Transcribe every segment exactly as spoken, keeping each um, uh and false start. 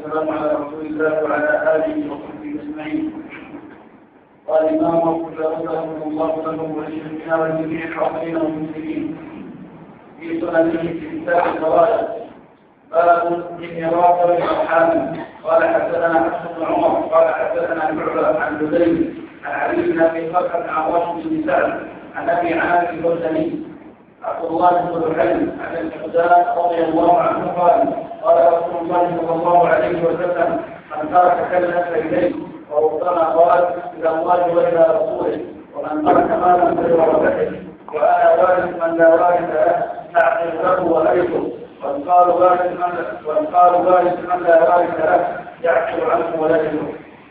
والسلام على رسول الله وعلى آله وصحبه أجمعين. قال الإمام أبو داود رحمه الله له ولشيخنا ولجميع الحاضرين والمسلمين في سننه في كتاب الفرائض باب إمراء الأرحام. قال حدثنا حفص بن عمر قال حدثنا شعبة عن بدين عن علي بن أبي طلحة عن راشد بن سعد عن أبي عامر البرزني عبد الله بن الحلم عن المقداد رضي الله عنه قال قال رسول الله صلى الله عليه وسلم من ترك كلمة إليه وربما قال إلى الله وإلى رسوله ومن ترك مالا فلورثته وأنا وارث من لا وارث له نعقل له وأرثه وانقال وارث من وانقال وارث من لا وارث له يعقل عنه ولده.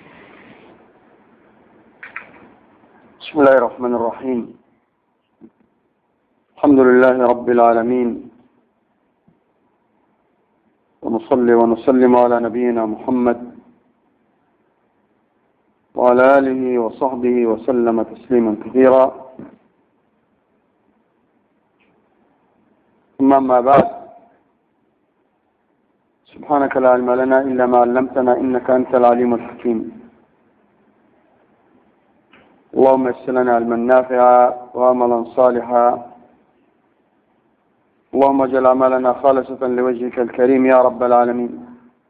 بسم الله الرحمن الرحيم. الحمد لله رب العالمين، ونصلي ونسلم على نبينا محمد وعلى آله وصحبه وسلم تسليما كثيرا. ثم ما بعد، سبحانك لا علم لنا إلا ما علمتنا إنك أنت العليم الحكيم. اللهم يسر لنا علما نافعا وعملا صالحا، اللهم اجعل أعمالنا خالصة لوجهك الكريم يا رب العالمين.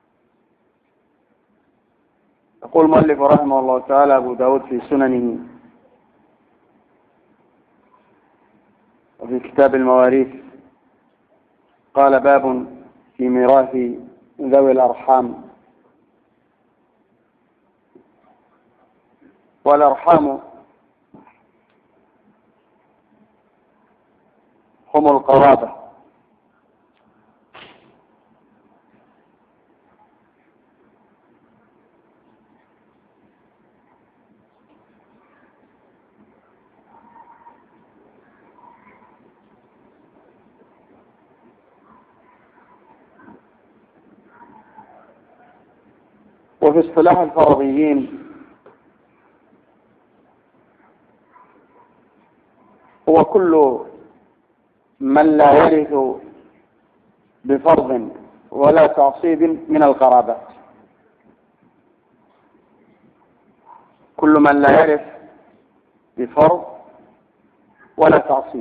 يقول المؤلف رحمه الله تعالى أبو داود في سننه وفي كتاب المواريث قال باب في ميراث ذوي الأرحام. والأرحام هم القرابة، وفي اصطلاح الفرضيين هو كل من لا يرث بفرض ولا تعصيب من القرابات، كل من لا يرث بفرض ولا تعصيب.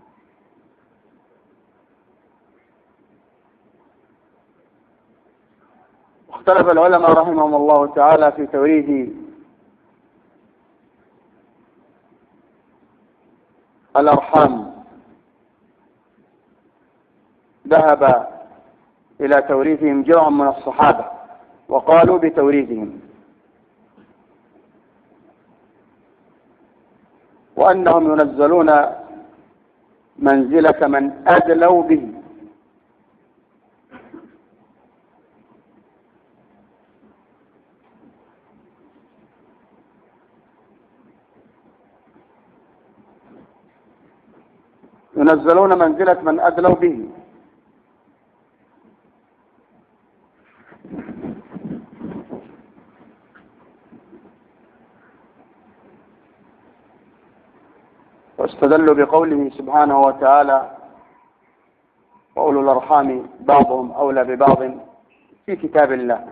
اختلف العلماء رحمهم الله تعالى في توريث الأرحام. ذهب إلى توريثهم جمع من الصحابة وقالوا بتوريثهم، وأنهم ينزلون منزلة من أدلوا به، ينزلون منزلة من أدلوا به. واستدلوا بقوله سبحانه وتعالى وأولو الأرحام بعضهم أولى ببعض في كتاب الله،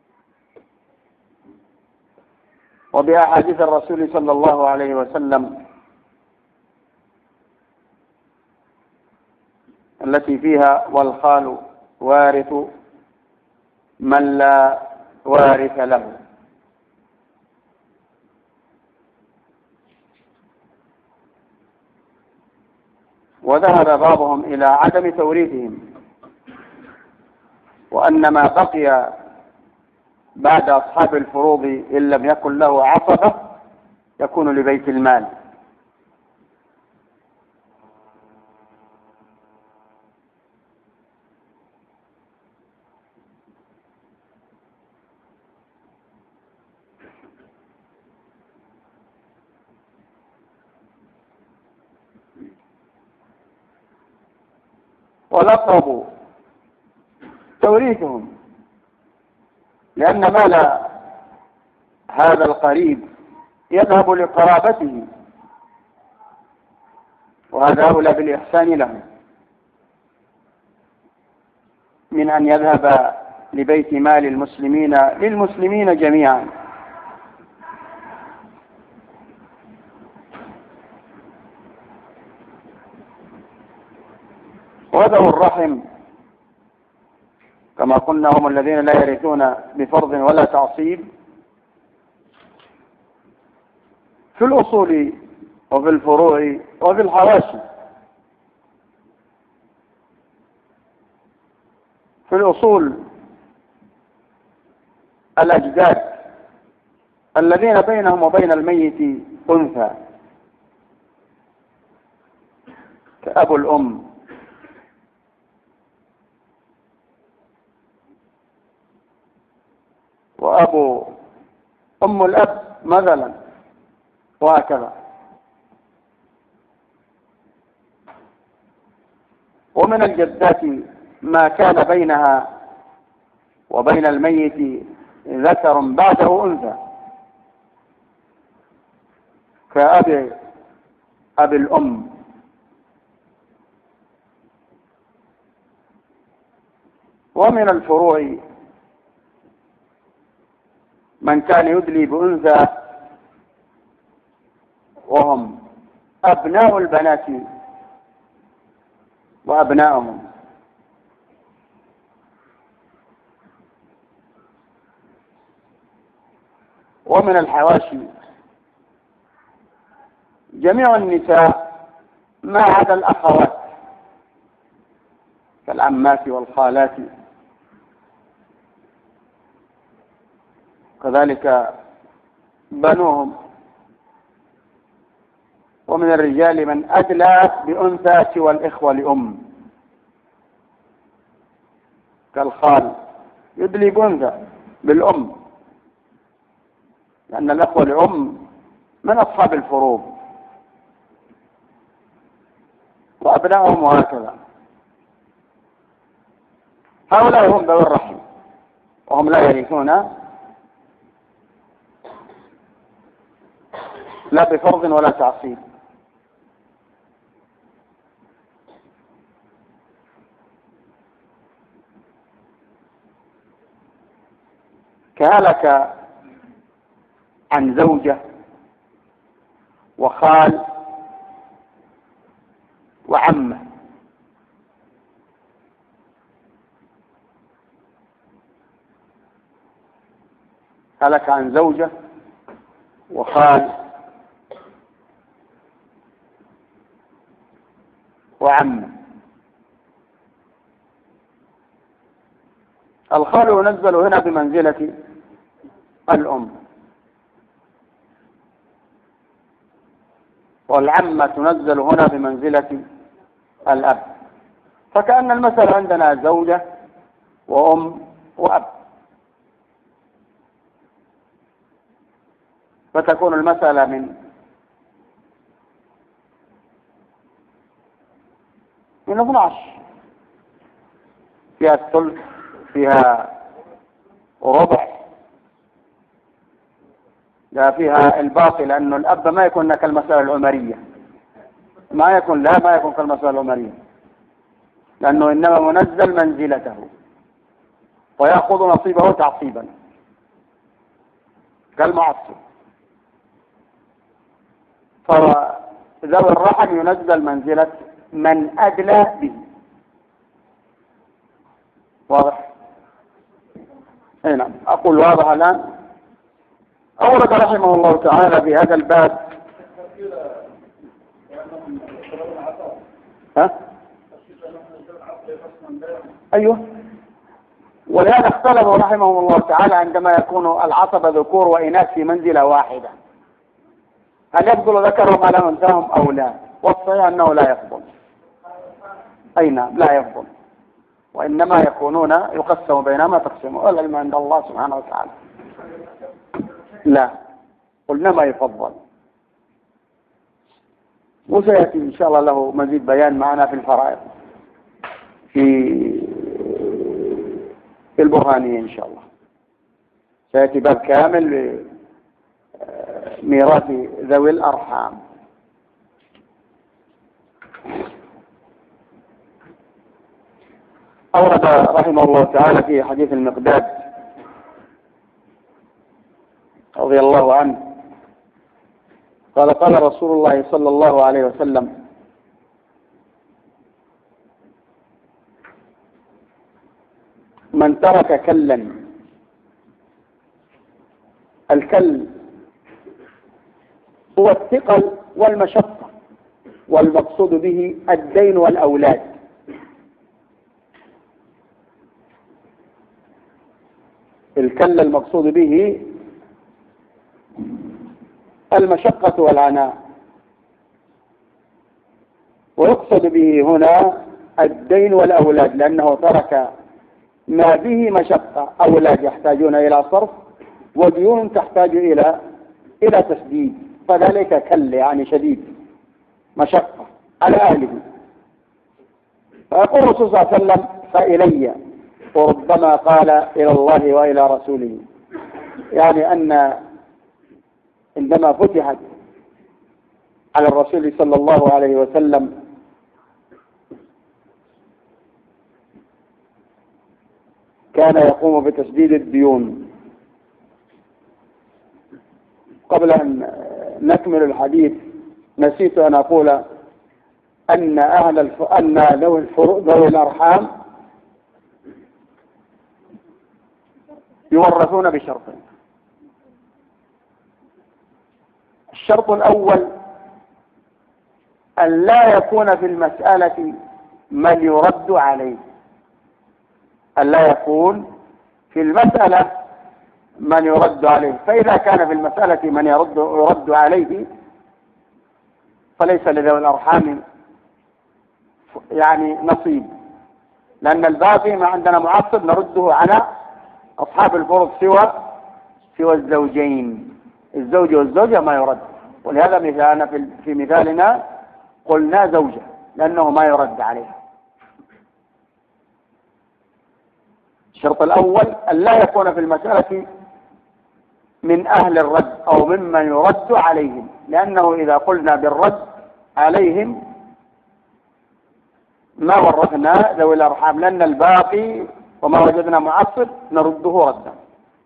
وبأحاديث الرسول صلى الله عليه وسلم التي فيها والخال وارث من لا وارث له. وذهب بعضهم إلى عدم توريثهم، وأن ما بقي بعد أصحاب الفروض إن لم يكن له عصبة يكون لبيت المال. ولقبوا توريثهم لأن مال هذا القريب يذهب لقرابته، وهذا أولى بالإحسان له من أن يذهب لبيت مال المسلمين للمسلمين جميعا. وذو الرحم كما قلنا هم الذين لا يرثون بفرض ولا تعصيب في الأصول وفي الفروع وفي الحواشي. في الأصول الأجداد الذين بينهم وبين الميت أنثى كأب الأم وأبو أم الأب مثلا وهكذا. ومن الجدات ما كان بينها وبين الميت ذكر بعده أنثى كأب أبي الأم. ومن الفروع من كان يدلي بأنثى وهم أبناء البنات وأبناءهم. ومن الحواشي جميع النساء ما عدا الأخوات كالعمات والخالات، كذلك بنوهم. ومن الرجال من أدلى بأنثى سوى الإخوة لأم كالخال يدلي بأنثى بالأم، لأن الإخوة لأم من أصحاب الفروض وأبنائهم وهكذا. هؤلاء هم ذوي الرحم وهم لا يرثون لا بفرض ولا تعصيب. كهلك عن زوجة وخال وعمة. هلك عن زوجة وخال وعمة. الخال ينزل هنا بمنزلة الأم، والعمة تنزل هنا بمنزلة الأب. فكأن المثل عندنا زوجة وأم وأب، فتكون المسألة من من اثني عشر، فيها الثلث فيها ربع، لا فيها الباقي، لأنه الأب ما يكون كالمسألة العمرية، ما يكون لا ما يكون كالمسألة العمرية، لأنه إنما منزل منزلته ويأخذ نصيبه تعصيبا كالمعصب. فذوي الرحم ينزل منزلة من أدلى به. واضح؟ اي نعم. أقول واضح الآن. أورد رحمه الله تعالى في هذا الباب ها؟ أيوه. ولهذا اختلفوا رحمه الله تعالى عندما يكون العصبة ذكور وإناث في منزلة واحدة، هل يفضل ذكرهم على أنثاهم أو لا؟ والصحيح أنه لا يفضل. أي نعم لا يفضل، وإنما يكونون يقسم بينما تقسم، والعلم عند الله سبحانه وتعالى. لا، قلنا ما يفضل، وسيأتي إن شاء الله له مزيد بيان معنا في الفرائض في في البرهانية إن شاء الله. سيأتي باب كامل لميراث ذوي الأرحام. أورد رحمه الله تعالى في حديث المقداد رضي الله عنه قال قال رسول الله صلى الله عليه وسلم: من ترك كلا. الكل هو الثقل والمشقة، والمقصود به الدين والأولاد. الكل المقصود به المشقة والعناء، ويقصد به هنا الدين والأولاد، لأنه ترك ما به مشقة، أولاد يحتاجون إلى صرف، وديون تحتاج إلى إلى تسديد، فذلك كل يعني شديد مشقة على أهله. فيقول الرسول صلى الله عليه وسلم: فإلي، وربما قال إلى الله وإلى رسوله، يعني أن عندما فتحت على الرسول صلى الله عليه وسلم كان يقوم بتسديد الديون. قبل أن نكمل الحديث نسيت أن أقول أن أهل الف... أن ذوي الفروض ذوي الأرحام يورثون بشرطين. الشرط الأول أن لا يكون في المسألة من يرد عليه، أن لا يكون في المسألة من يرد عليه، فإذا كان في المسألة من يرد يرد عليه فليس لذوي الأرحام يعني نصيب، لأن الباقي ما عندنا معصب نرده على أصحاب الفروض سوى سوى الزوجين، الزوج والزوجة ما يرد. ولهذا مثالنا في, في مثالنا قلنا زوجة لأنه ما يرد عليها. الشرط الأول أن لا يكون في المسألة من أهل الرد أو ممن يرد عليهم، لأنه إذا قلنا بالرد عليهم ما ورثنا ذوي الأرحام، لأن الباقي وما وجدنا معصب نرده ردا.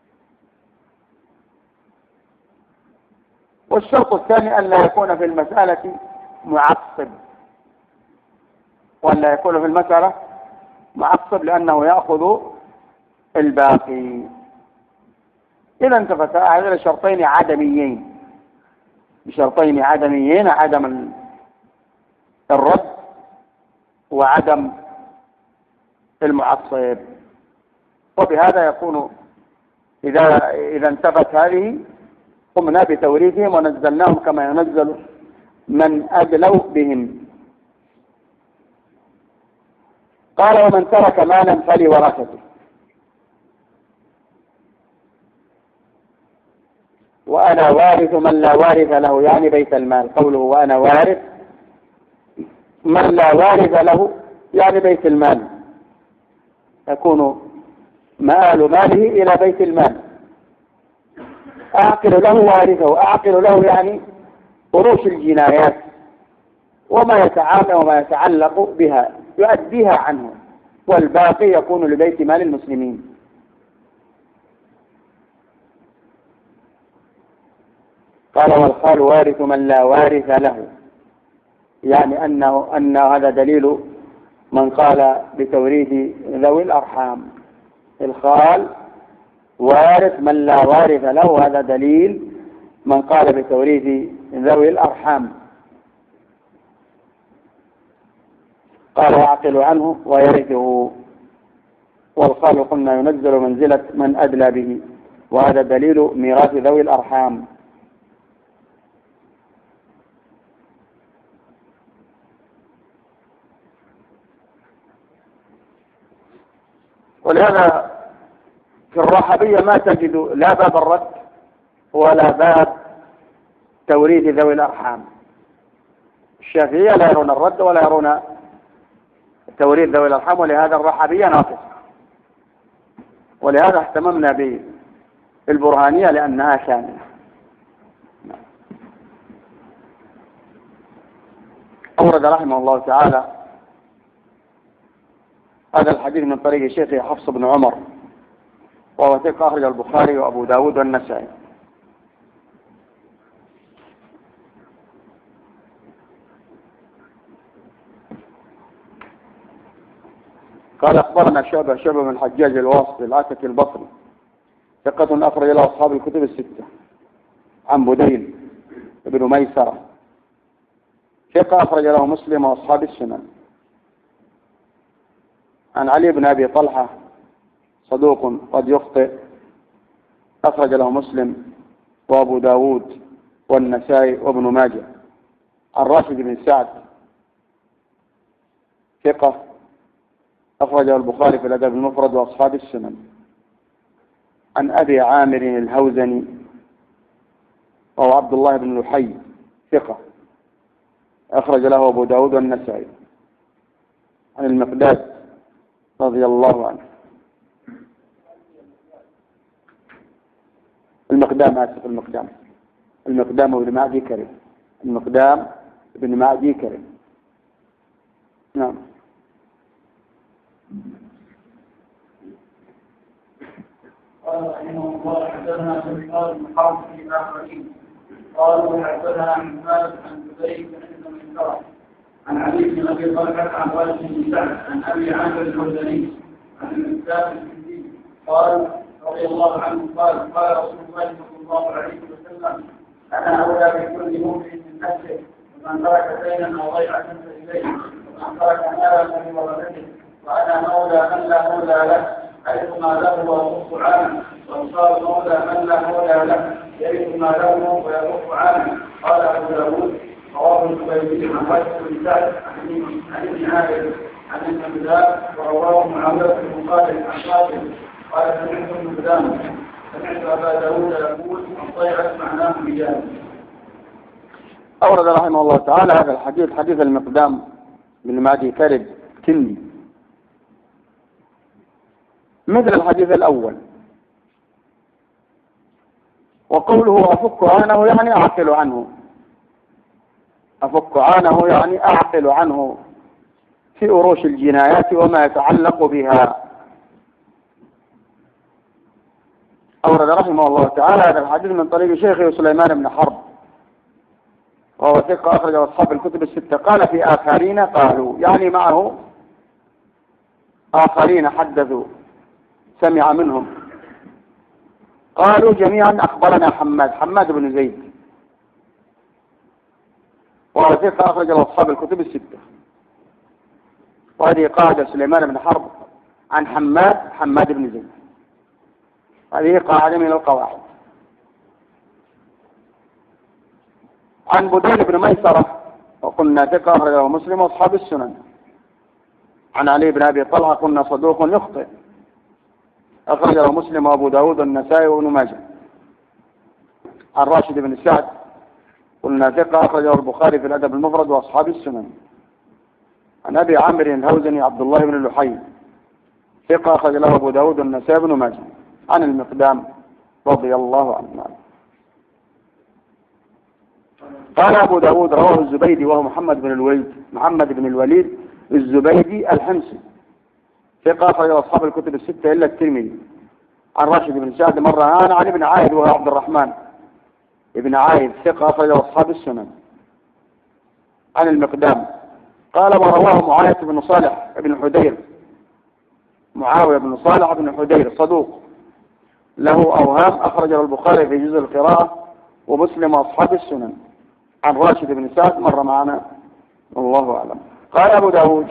والشرط الثاني أن لا يكون في المسألة معصب، وأن لا يكون في المسألة معصب لأنه يأخذ الباقي. إذا انتفت هذين الشرطين عدميين، بشرطين عدميين: عدم الرد وعدم المعصب. وبهذا يكون إذا إذا انتفت هذه قمنا بتوريثهم ونزلناهم كما ينزل من أدلوا بهم. قال: ومن ترك مالا فلورثته. وأنا وارث من لا وارث له، يعني بيت المال. قوله وأنا وارث من لا وارث له يعني بيت المال، يكون مآل ماله إلى بيت المال. أعقل له وارثه، أعقل له يعني قروش الجنايات وما يتعامل وما يتعلق بها يؤديها عنه، والباقي يكون لبيت مال المسلمين. قال: والخال وارث من لا وارث له، يعني أنه أن هذا دليل من قال بتوريث ذوي الأرحام. الخال وارث من لا وارث له، هذا دليل من قال بتوريث ذوي الأرحام. قال: وأعقل عنه ويرثه. والخال قلنا ينزل منزلة من أدلى به، وهذا دليل ميراث ذوي الأرحام. ولهذا في الرحبية ما تجد لا باب الرد ولا باب توريث ذوي الأرحام. الشافعية لا يرون الرد ولا يرون توريث ذوي الأرحام، ولهذا الرحبية ناقصة. ولهذا اهتممنا بالبرهانية لأنها شاملة. أورد رحمه الله تعالى هذا الحديث من طريق شيخه حفص بن عمر، وهو ثقة أخرج البخاري وأبو داود والنسائي. قال أخبرنا شعبة شعبة من الحجاج الواسطي العتكي البصري ثقة أخرج له أصحاب الكتب الستة، عن بديل بن ميسرة ثقة أخرج له مسلم وأصحاب السنن، عن علي بن أبي طلحة صدوق قد يخطئ أخرج له مسلم وأبو داود والنسائي وابن ماجه، عن راشد بن سعد ثقة أخرجه البخاري في الأدب المفرد وأصحاب السنن، عن أبي عامر الهوزني وهو عبد الله بن لحي ثقة أخرج له أبو داود والنسائي، عن المقداد رضي الله عنه. المقدام آسف المقدام المقدام بن معدي كريم المقدام بن معدي كريم. نعم. قال رحمه الله حدثنا سليمان بن حرب في آخرين قالوا حدثنا عن مالك عن زبيد بن مسعود عن علي بن ابي طلحه عن والد بن سعد عن ابي عامر الحزني عن المقدام الكندي قال رضي الله عنه قال قال رسول الله صلى الله عليه وسلم انا اولى بكل مؤمن من نفسه ومن ترك دينا او ضيعه فاليه ومن ترك مالا فلورثته وانا مولى من لا مولى له حيثما له ويصف عنه وصار مولى من لا مولى له يرث ما له ويصف عنه. قال ابو داود رواه الزبيدي عن والد بن سعد عن ابن عامر عن المقدام ورواه معاويه بن خالد عن قاسم قال سمعت المقدام سمعت ابا داود يقول الضيعه معناه رجال. أورد رحمه الله تعالى هذا الحديث حديث المقدام بن معدي كرب كندي مثل الحديث الأول، وقوله أفك عنه يعني أعقل عنه أفك عنه يعني أعقل عنه في أروش الجنايات وما يتعلق بها. أورد رحمه الله تعالى هذا الحديث من طريق شيخه سليمان بن حرب وهو ثقة أخرج أصحاب الكتب الستة. قال في آخرين قالوا يعني معه آخرين حدثوا سمع منهم قالوا جميعا أخبرنا حماد حماد بن زيد وهو ثقة أخرج أصحاب الكتب الستة. وهذه قاعدة سليمان بن حرب عن حماد حماد بن زيد، هذه قاعدة من القواعد. عن بديل بن ميسرة وقلنا ثقة أخرجه مسلم وأصحاب السنن. عن علي بن أبي طلحة قلنا صدوق يخطئ أخرجه مسلم وأبو داود والنسائي وابن ماجه. عن راشد بن سعد قلنا ثقة أخرجه البخاري في الأدب المفرد وأصحاب السنن. عن أبي عامر الهوزني عبد الله بن لحي ثقة أخرج له أبو داود والنسائي وابن ماجه. عن المقدام رضي الله عنه. قال أبو داود رواه الزبيدي وهو محمد بن الوليد محمد بن الوليد الزبيدي الحمصي ثقة أخرج أصحاب الكتب الستة إلا الترمذي. عن راشد بن سعد مرة أنا عن ابن عائد وهو عبد الرحمن ابن عائد ثقة أخرج أصحاب السنن. عن المقدام قال ورواه معاوية بن صالح بن حدير معاوية بن صالح بن حدير صدوق له أوهام أخرجه البخاري في جزء القراءة ومسلم وأصحاب السنن. عن راشد بن سعد مر معنا والله أعلم. قال أبو داود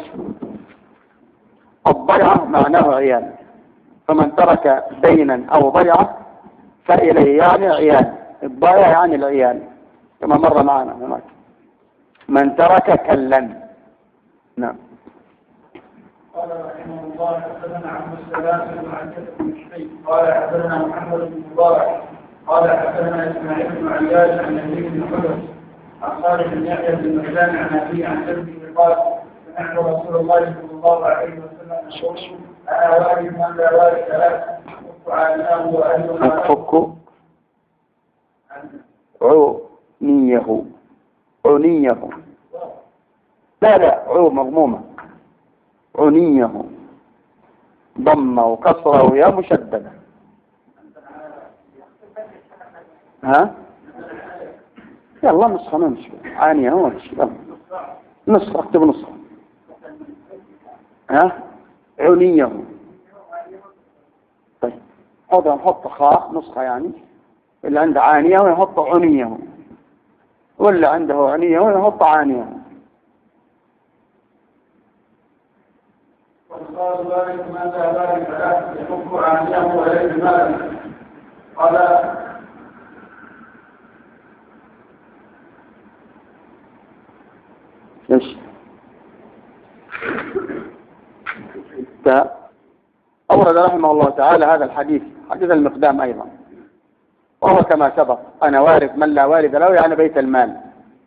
الضيعة معناه عيال، فمن ترك دينا أو ضيعة فإليه يعني عيال، الضيعة يعني العيال كما مر معنا هناك. من ترك كلا. نعم. قال رحمه الله حدثنا عبد السلام بن عبد المشري قال حدثنا محمد بن مبارك قال حدثنا اسماعيل بن عياش عن يزيد بن حدث عن صالح بن يحيى بن مهلان عن ابي عن جده قال سمعت رسول الله صلى الله عليه وسلم يقول انا وارث من لا وارث له افك عاناه واهلنا افك عنيه عنيه لا لا عو مضمومه عنيه ضمة وكسرة ويا مشددة. ها يلا نسخة نمشي عانية نمشي يلا نسخة اكتب نسخة. ها عنية. طيب هذا نحط خاء نسخة يعني اللي عنده عانية ويحط عنية واللي عنده عنية ويحط عانية. وقال ذلك من ذا ذلك لا يحب عانية وليس مالا. قال ايش أورد رحمه الله تعالى هذا الحديث حديث المقدام أيضا، وهو كما سبق أنا وارث من لا وارث له يعني بيت المال.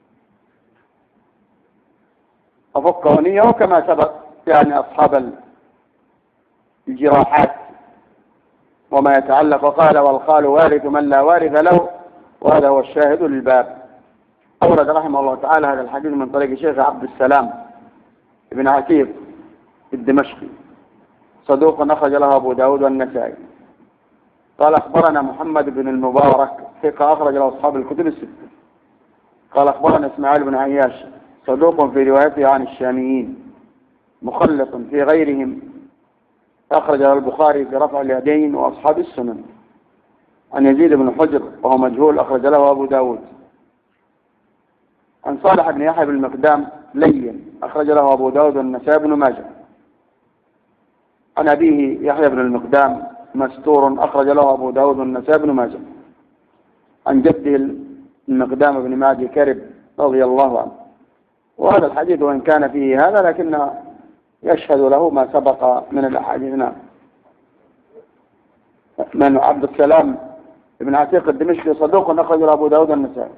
أفك ونية كما سبق يعني أصحاب الجراحات وما يتعلق. وقال والخال وارث من لا وارث له، وهذا هو الشاهد للباب. أورد رحمه الله تعالى هذا الحديث من طريق الشيخ عبد السلام ابن عتيق الدمشقي صدوق أخرج له أبو داود والنسائي. قال أخبرنا محمد بن المبارك ثقة أخرج له أصحاب الكتب الستة. قال أخبرنا إسماعيل بن عياش صدوق في روايته عن الشاميين مخلط في غيرهم أخرج له البخاري في رفع اليدين وأصحاب السنن. عن يزيد بن حجر وهو مجهول أخرج له أبو داود. عن صالح بن يحيى بن المقدام لين أخرج له أبو داود والنسائي بن ماجه. عن أبيه يحيى بن المقدام مستور أخرج له أبو داود والنسائي بن ماجه. عن جده المقدام بن معدي كرب رضي الله عنه. وهذا الحديث وإن كان فيه هذا لكن يشهد له ما سبق من الأحاديث. من عبد السلام بن عتيق الدمشقي صدوق أخرج له أبو داود والنسائي.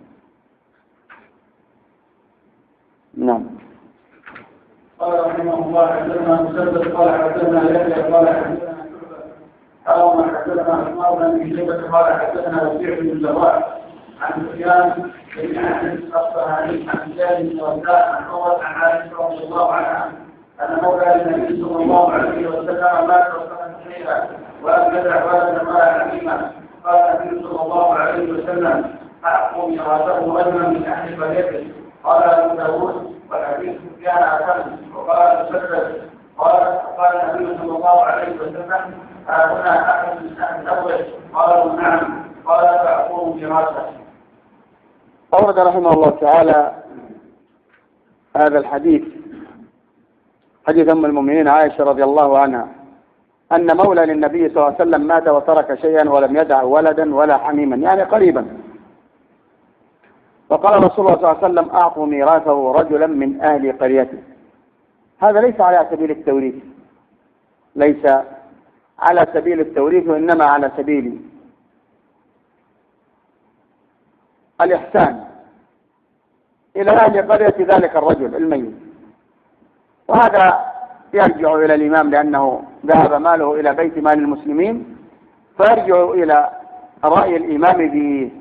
نعم. قال رحمه الله حدثنا مسدد قال حدثنا يحيى قال حدثنا أو حدثنا عثمان بن أبي شيبة قال حدثنا وكيع بن الجراح عن سفيان بن أنس الصهري عن زيد بن ورداء عن عمر عن عائشة رضي الله عنها أن مولى النبي صلى الله عليه وسلم مات وكان شيئا وأن يدع ولدا ولا حكيما. قال النبي صلى الله عليه وسلم أعطوا ميراثه رجلا من أهل قريته. قال أبو داود والحديث كان أتم. وقال مسدد قال قال النبي صلى الله عليه وسلم هنا أحد الإسلام الأول. قالوا نعم. قال فأعطوه ميراثه. أورد رحمه الله تعالى هذا الحديث حديث أم المؤمنين عائشة رضي الله عنها أن مولى للنبي صلى الله عليه وسلم مات وترك شيئا ولم يدع ولدا ولا حميما يعني قريبا. فقال رسول الله صلى الله عليه وسلم أعطوا ميراثه رجلا من أهل قريته. هذا ليس على سبيل التوريث، ليس على سبيل التوريث وإنما على سبيل الإحسان إلى أهل قرية ذلك الرجل الميت. وهذا يرجع إلى الإمام لأنه ذهب ماله إلى بيت مال المسلمين، فيرجع إلى رأي الإمام به.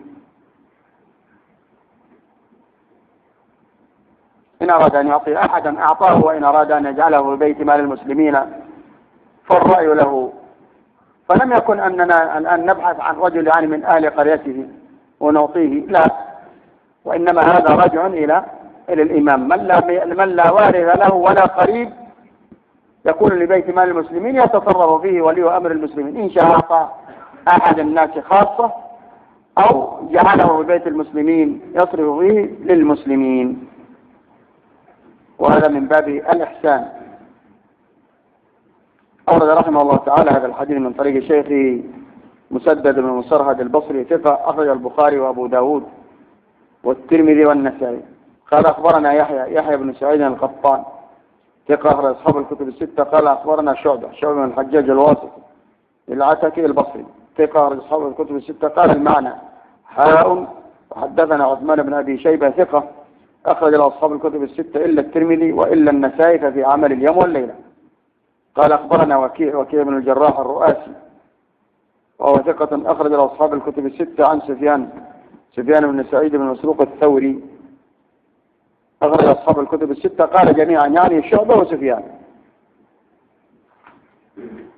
إن أراد أن يعطي أحدا أعطاه، وإن أراد أن يجعله في بيت مال المسلمين فالرأي له. فلم يكن أننا الآن نبحث عن رجل يعني من أهل قريته ونعطيه، لا، وإنما هذا رجع إلى إلى الإمام. من لا, من لا وارث له ولا قريب يكون لبيت مال المسلمين يتصرف فيه ولي أمر المسلمين، إن شاء أعطى أحد الناس خاصة أو جعله في بيت المسلمين يصرف فيه للمسلمين، وهذا من باب الإحسان. أورد رحمه الله تعالى هذا الحديث من طريق شيخه مسدد بن مسرهد البصري ثقة أخرج البخاري وأبو داود والترمذي والنسائي. قال أخبرنا يحيى يحيى بن سعيد القطان ثقة أخرج أصحاب الكتب الستة. قال أخبرنا شعبة شعبة بن الحجاج الواسطي العتكي البصري ثقة أخرج أصحاب الكتب الستة. قال المعنى حاء. وحدثنا عثمان بن أبي شيبة ثقة أخرج له أصحاب الكتب الستة إلا الترمذي وإلا النسائي ففي عمل اليوم والليلة. قال أخبرنا وكيع وكيع بن الجراح الرؤاسي وهو ثقة أخرج له أصحاب الكتب الستة عن سفيان سفيان بن سعيد بن مسروق الثوري أخرج أصحاب الكتب الستة. قال جميعا يعني شعبة وسفيان.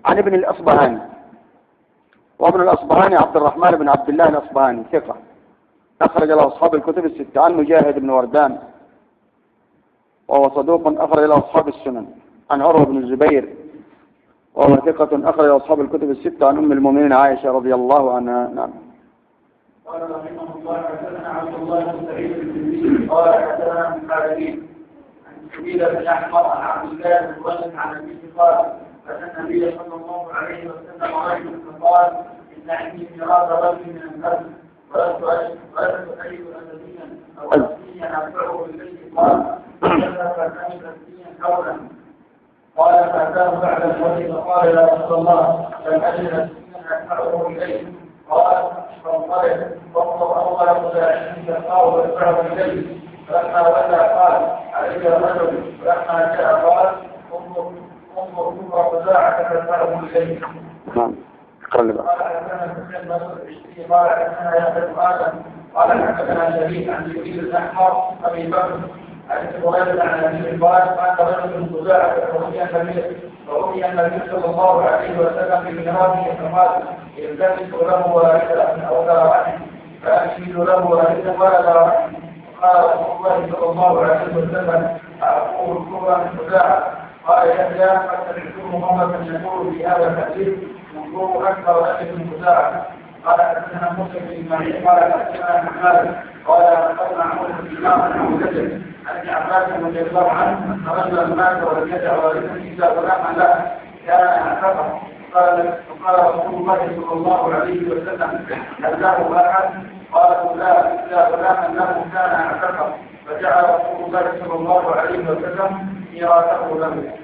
عن ابن الأصبهاني، وابن الأصبهاني عبد الرحمن بن عبد الله الأصبهاني ثقة أخرج له أصحاب الكتب الستة. عن مجاهد بن وردان وهو صدوق أخرج له أصحاب السنن. عن عروة بن الزبير وهو ثقة أخرج له أصحاب الكتب الستة. عن أم المؤمنين عائشة رضي الله عنها. نعم. قال رحمه الله حدثنا عبد الله بن سعيد الترمذي قال حدثنا الحارثين عن سبيل بن احمر عن عبد الله بن وهب عن ابي قال اتى النبي صلى الله عليه وسلم رجل فقال ان عندي ميراث رجل من الناس ولست اجد اسديا او اسديا ادفعه اليه قال كذا فكان اسديا حولا قال فاتاه بعد الموت فقال يا رسول الله لم اجد اسديا ادفعه اليه قال فانطلق فانظر اول مداعيه يقال ويدفعه اليه فلما ولى قال عليك الرجل فلما جاء قال انظر انظر كفر خزاعه تدفعه اليه. نعم. اقرا لي بقى. قال حدثنا سفيان بن العشري قال حدثنا يحيى بن ادم قال حدثنا شريك عن جبريل الاحمر ابي بكر عن ابي هريره عن ابي قال مات رجل من خزاعه فرؤي النبي فرؤي النبي صلى الله عليه وسلم بميراثه فقال التمس له وارثا او لا رحم فاشهد له وارثا ولا لا رحم. قال رسول الله صلى الله عليه وسلم اقول الكبرى من خزاعه قال يحيى قد سمعتم محمدا يقول في هذا الحديث منظور اكبر اجل من خزاعه. قال حدثنا موسى بن اسماعيل قال حدثنا محمد قال اخبرنا عمرو بن دينار عن مجدد عن ابن عباس رضي الله عنه ان رجلا مات ولم يدع وارثا الا غلاما له كان اعتقه. قال قال رسول الله صلى الله عليه وسلم هل له احد؟ قالوا لا الا غلاما له كان اعتقه فجعل رسول الله صلى الله عليه وسلم ميراثه له.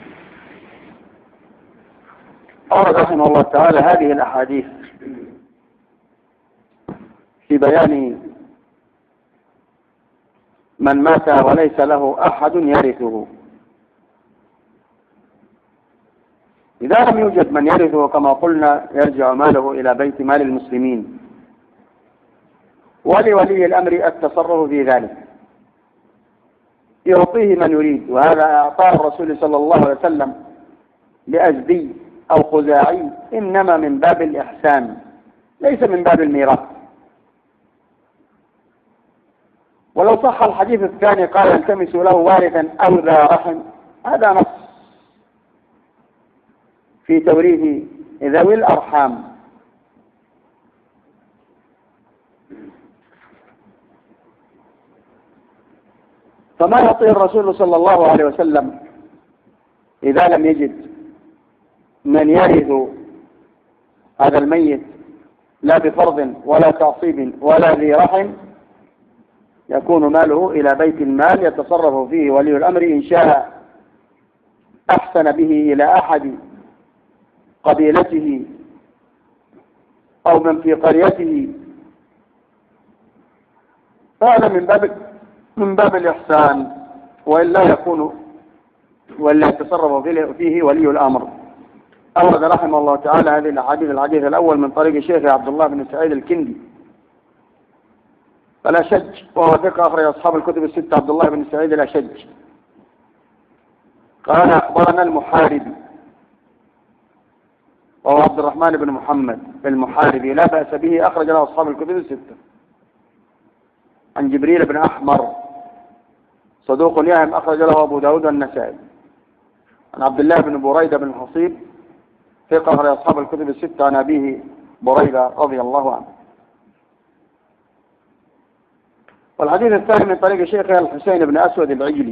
أورد رحمه الله تعالى هذه الأحاديث في بيان من مات وليس له أحد يرثه. إذا لم يوجد من يرثه كما قلنا يرجع ماله إلى بيت مال المسلمين، ولولي الأمر التصرف في ذلك يعطيه من يريد، وهذا أعطاه الرسول صلى الله عليه وسلم لأزدي أو خزاعي إنما من باب الإحسان ليس من باب الميراث. ولو صح الحديث الثاني قال التمسوا له وارثا أو ذا رحم، هذا نص في توريث ذوي الأرحام. فما يعطيه الرسول صلى الله عليه وسلم إذا لم يجد من يرث هذا الميت لا بفرض ولا تعصيب ولا ذي رحم، يكون ماله إلى بيت المال يتصرف فيه ولي الأمر إن شاء أحسن به إلى أحد قبيلته أو من في قريته، فهذا من باب من باب الإحسان، وإلا يكون ولا يتصرف فيه ولي الأمر. أورد رحمه الله تعالى هذه الأحاديث. الحديث الأول من طريق شيخ عبد الله بن سعيد الكندي الأشج وهو ثقة أخرج أصحاب الكتب الستة. عبد الله بن سعيد الأشج قال أخبرنا المحاربي وهو عبد الرحمن بن محمد المحاربي لا بأس به أخرج له أصحاب الكتب الستة. عن جبريل بن أحمر صدوق يهم أخرج له أبو داود النسائي. عن عبد الله بن بريدة بن الحصيب ثقة أخرج أصحاب الكتب الستة. عن أبيه بريدة رضي الله عنه. والحديث الثاني من طريق شيخه الحسين بن أسود العجلي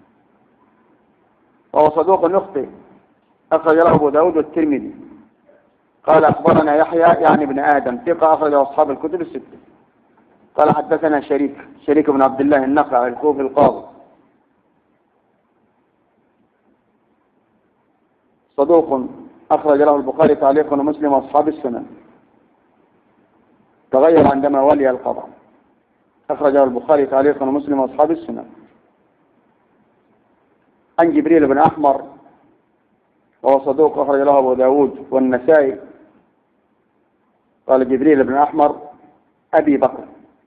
وهو صدوق يخطئ أخرج له أبو داود والترمذي. قال أخبرنا يحيى يعني ابن آدم ثقة أخرج أصحاب الكتب الستة. قال حدثنا شريك شريك بن عبد الله النخعي الكوفي القاضي صدوق أخرج له البخاري تعليقا ومسلم وأصحاب السنن، تغير عندما ولي القضاء. أخرجه البخاري تعليقا ومسلم وأصحاب السنن. عن جبريل بن أحمر وهو صدوق أخرج له أبو داود والنسائي. قال جبريل بن أحمر أبي بكر.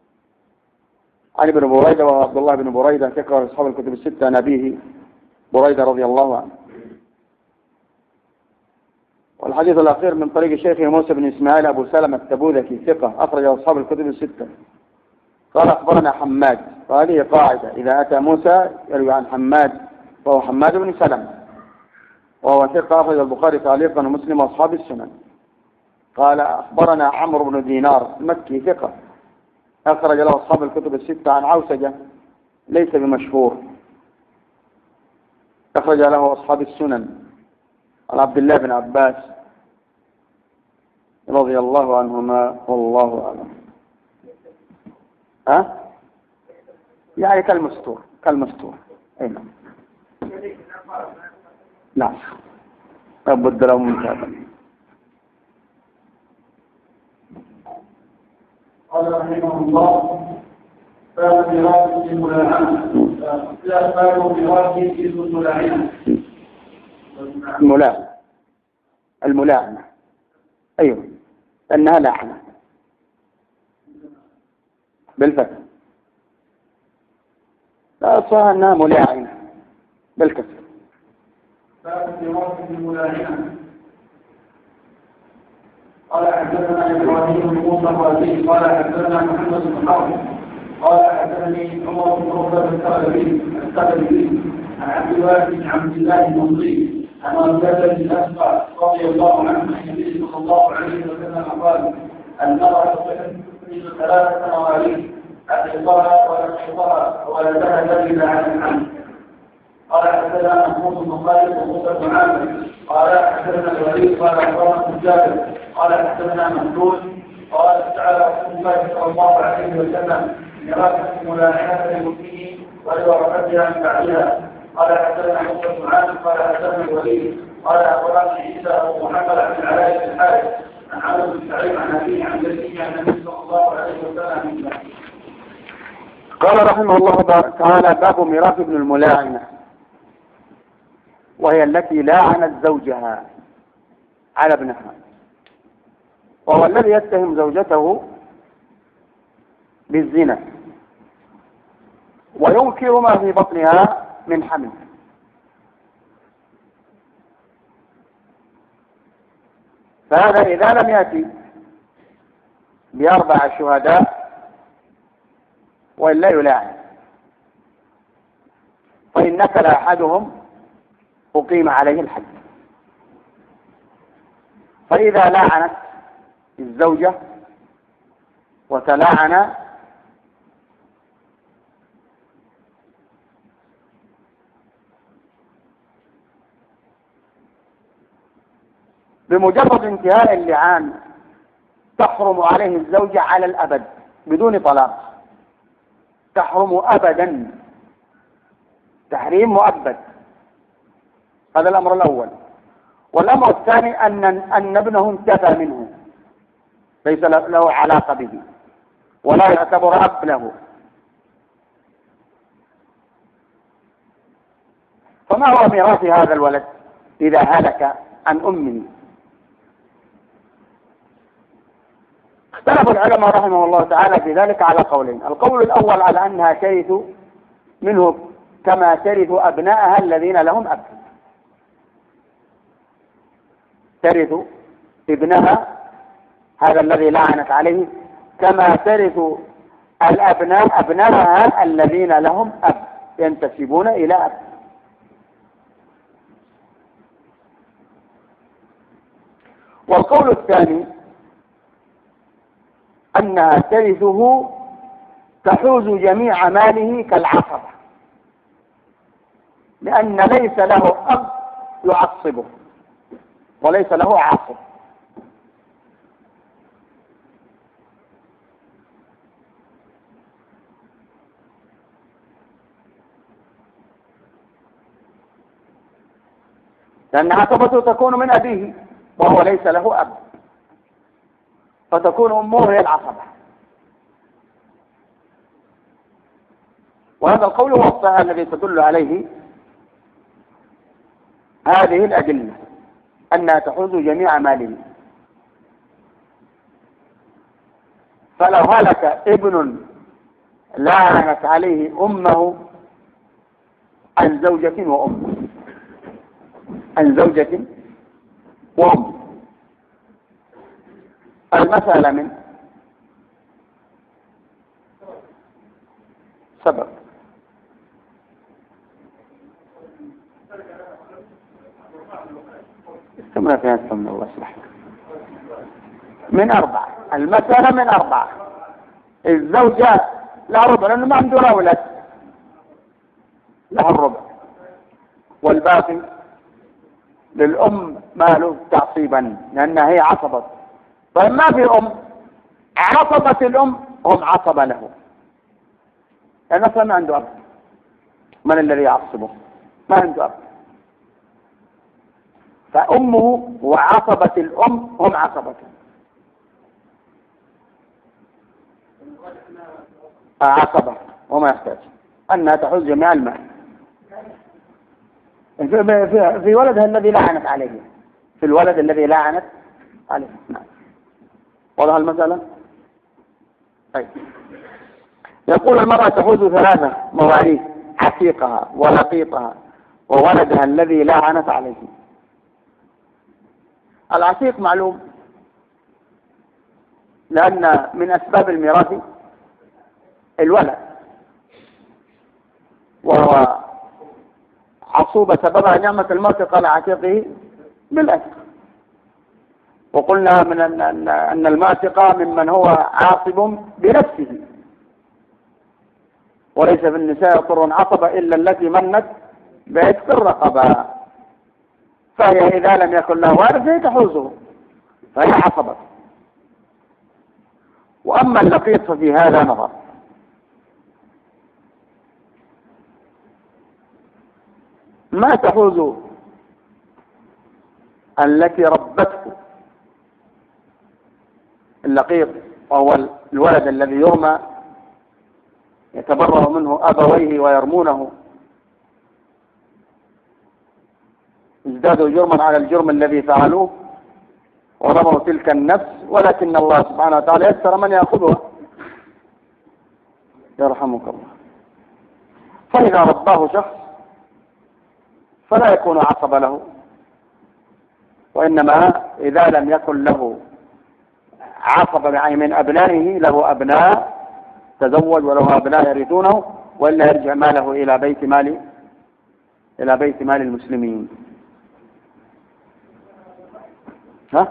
عن ابن بريدة وهو عبد الله بن بريدة ثقة أصحاب الكتب الستة. عن أبيه بريدة رضي الله عنه. والحديث الأخير من طريق شيخه موسى بن إسماعيل أبو سلمة التبوذكي ثقة أخرج أصحاب الكتب الستة. قال أخبرنا حماد، وهذه قاعدة إذا أتى موسى يروي عن حماد وهو حماد بن سلمة وهو ثقة أخرج البخاري تعليقا ومسلم وأصحاب السنن. قال أخبرنا عمرو بن دينار المكي ثقة أخرج له أصحاب الكتب الستة عن عوسجة ليس بمشهور أخرج له أصحاب السنن عن عبد الله بن عباس رضي الله عنهما والله أعلم. ها؟ يعني كالمستور كالمستور أي نعم. نعم لابد له متابعة. قال رحمه الله باب ميراث الملاعنة. باب ميراث الملاعنة. الملاعنة الملاعنة أيوه أنها لعنة بالفتح، لا صح أنها ملاعنة بالكسر. باب ميراث الملاعنة. قال حدثنا ابراهيم بن موسى الرازي قال حدثنا محمد بن حرب قال حدثني عمر بن عقبه الثقفي عن عبد الله بن عبد الله المصري عن ابي بكر بن الاسقع رضي الله عنه عن النبي صلى الله عليه وسلم قال: المرأة تحمل ثلاث مواليد أحفظها ونحفظها ولدها تجد عن الحمل. قال حدثنا محمود بن خالد وموسى بن عامر قال حدثنا الوليد قال اخبرنا الجابر قال حدثنا مخلود قال سأل رسول الله صلى الله عليه وسلم ميراث الملاعنة لمسلمه ولورثتها من بعدها. قال حدثنا موسى بن عامر قال حدثنا الوليد قال اخبرنا عيسى ابو محمد عن العلاء بن الحارث عن عمرو بن سعيد عن ابيه عن جده عن النبي صلى الله عليه وسلم. قال رحمه الله تعالى: باب ميراث ابن الملاعنة، وهي التي لاعنت زوجها على ابنها، وهو الذي يتهم زوجته بالزنا وينكر ما في بطنها من حمل. فهذا إذا لم يأتي بأربع شهداء وإلا يلاعن، فإن نكل أحدهم أقيم عليه الحد. فإذا لاعنت الزوجة وتلاعن بمجرد انتهاء اللعان تحرم عليه الزوجة على الأبد بدون طلاق، تحرم أبدا تحريم مؤبد. هذا الأمر الأول. والأمر الثاني أن أن ابنه انتفى منه، ليس له علاقة به ولا يعتبر أب له. فما هو ميراث هذا الولد إذا هلك عن أمه؟ اختلف العلماء رحمه الله تعالى في ذلك على قولين. القول الأول على أنها ترث منه كما ترث أبنائها الذين لهم أب، ترث ابنها هذا الذي لعنت عليه كما ترث الأبناء أبنائها الذين لهم أب ينتسبون إلى أب. والقول الثاني أنها ترثه تحوز جميع ماله كالعصبة، لأن ليس له أب يعصبه وليس له عاصب. لأن عصبته تكون من أبيه وهو ليس له أب، فتكون أمه هي العصبة. وهذا القول هو الصحيح الذي تدل عليه هذه الأدلة أنها تحوز جميع ماله. فلو هلك ابن لعنت عليه أمه عن زوجة وأم عن زوجة وأم المسألة من سبب. استمر فيها استمر الله يصلح. من أربعة. المسألة من أربعة. الزوجة لا ربع لأنه ما عنده أولاد، له الربع، والباقي للأم ماله تعصيبا لأنها هي عصبة. طيب ما في أم، عصبة الأم هم عصبة له، لأن أصلا ما عنده أب. من الذي يعصبه؟ ما عنده أب. فأمه وعصبة الأم هم عصبة. عصبة وما يحتاج أنها تحوز جميع المال في, في, في ولدها الذي لعنت عليه، في الولد الذي لعنت عليه. نعم. واضح المسألة؟ طيب. يقول المرأة تحوز ثلاثة مواريث: عتيقها ولقيطها وولدها الذي لعنت عليه. العتيق معلوم، لأن من أسباب الميراث الولد، وهو عصوبة سببها نعمة الموت قال عتيقه بالأسف. وقلنا من أن أن المعتق ممن هو عاصب بنفسه، وليس في النساء طر عصبة إلا التي منت بعتق الرقبة، فهي إذا لم يكن له وارث تحوزه فهي عصبة. وأما اللقيط ففي هذا نظر. ما تحوز التي ربته اللقيط، وهو الولد الذي يرمى يتبرأ منه أبويه ويرمونه، ازدادوا جرما على الجرم الذي فعلوه ورموا تلك النفس، ولكن الله سبحانه وتعالى يسر من يأخذها يرحمك الله. فإذا رباه شخص فلا يكون عصب له، وإنما إذا لم يكن له عصب من أبنائه، له أبناء تزوج وله أبناء يرثونه، وإلا يرجع ماله إلى بيت مال إلى بيت مال المسلمين. ها؟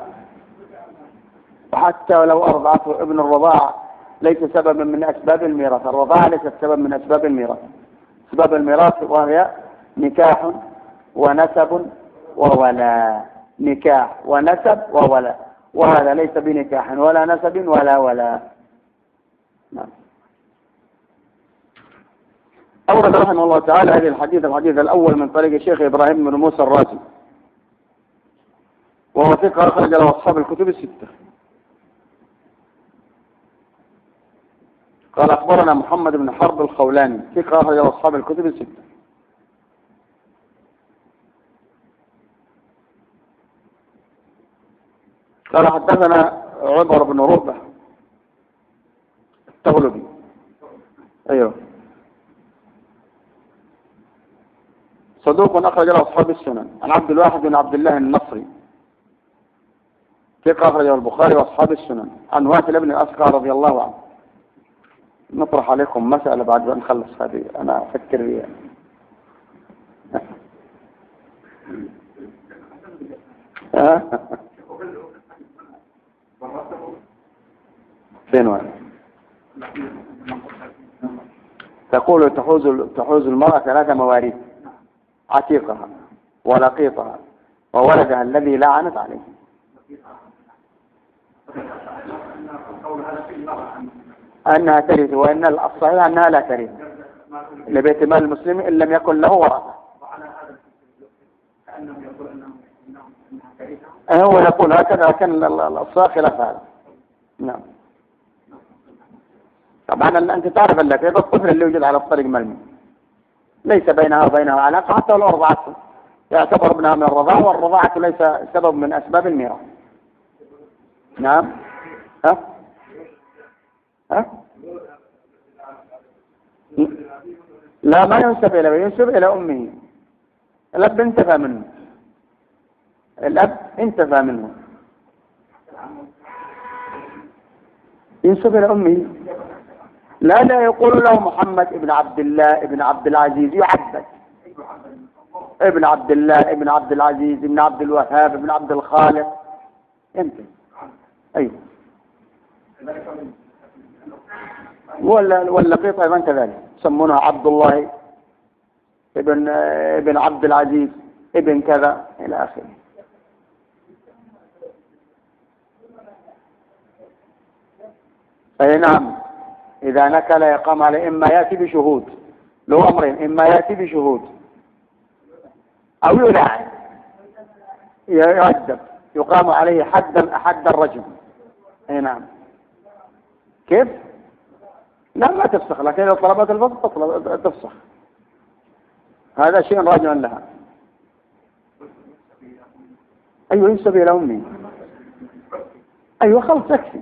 وحتى لو أرضعته ابن الرضاع ليس سببا من أسباب الميراث، الرضاعة ليست سبب من أسباب الميراث. أسباب الميراث وهي نكاح ونسب وولاء، نكاح ونسب وولاء، وهذا ليس بنكاح ولا نسب ولا ولاء. نعم. أورد رحمه الله تعالى هذه الحديث الحديث الأول من طريق الشيخ إبراهيم بن موسى الرازي، وهو ثقة أخرج له أصحاب الكتب الستة. قال أخبرنا محمد بن حرب الخولاني، ثقة أخرج له أصحاب الكتب الستة. قال حدثنا عمر بن ربه التغلبي، أيوه، صدوق أخرج له أصحاب السنن، عن عبد الواحد بن عبد الله النصري، ثقة أخرجه البخاري وأصحاب السنن، عن وائل بن الأسقى رضي الله عنه. نطرح عليكم مسألة بعد ما نخلص هذه، أنا أفكر فيها. فين وين؟ تقول تحوز تحوز المرأة ثلاثة مواريث: عتيقها ولقيطها وولدها الذي لعنت عليه. أنها ترث، وإن الصحيح أنها لا ترث لبيت مال المسلم إن لم يكن له ورثة. هو يقول هكذا، لكن الصحيح خلاف هذا. نعم. طبعا انت تعرف انك هذا الطفل اللي يوجد على الطريق مرمي ليس بينها وبينه علاقه، حتى لو رضعته يعتبر ابنها من الرضاعه، والرضاعه ليس سبب من اسباب الميراث. نعم. ها ها لا، ما ينسب الى ينسب الى امه. الاب انتفى منه، الاب انتفى منه. ينسب إلى أمه. لا لا يقول له محمد ابن عبد الله ابن عبد العزيز، يعبد ابن عبد الله ابن عبد العزيز ابن عبد الوهاب ابن عبد الخالق. انت ايوه. ولا واللقيط ايضا كذلك، يسمونه عبد الله ابن ابن عبد العزيز ابن كذا الى اخره. اي نعم. اذا نكل يقام عليه، اما ياتي بشهود، له امرين: اما ياتي بشهود او يلعن، يؤدب، يقام عليه حدا حد الرجم. اي نعم. كيف؟ لا ما تفسخ، لكن اذا طلبت الفسخ تفسخ، هذا شيء راجع لها. ايوه ينسب الى امي. ايوه خلص يكفي،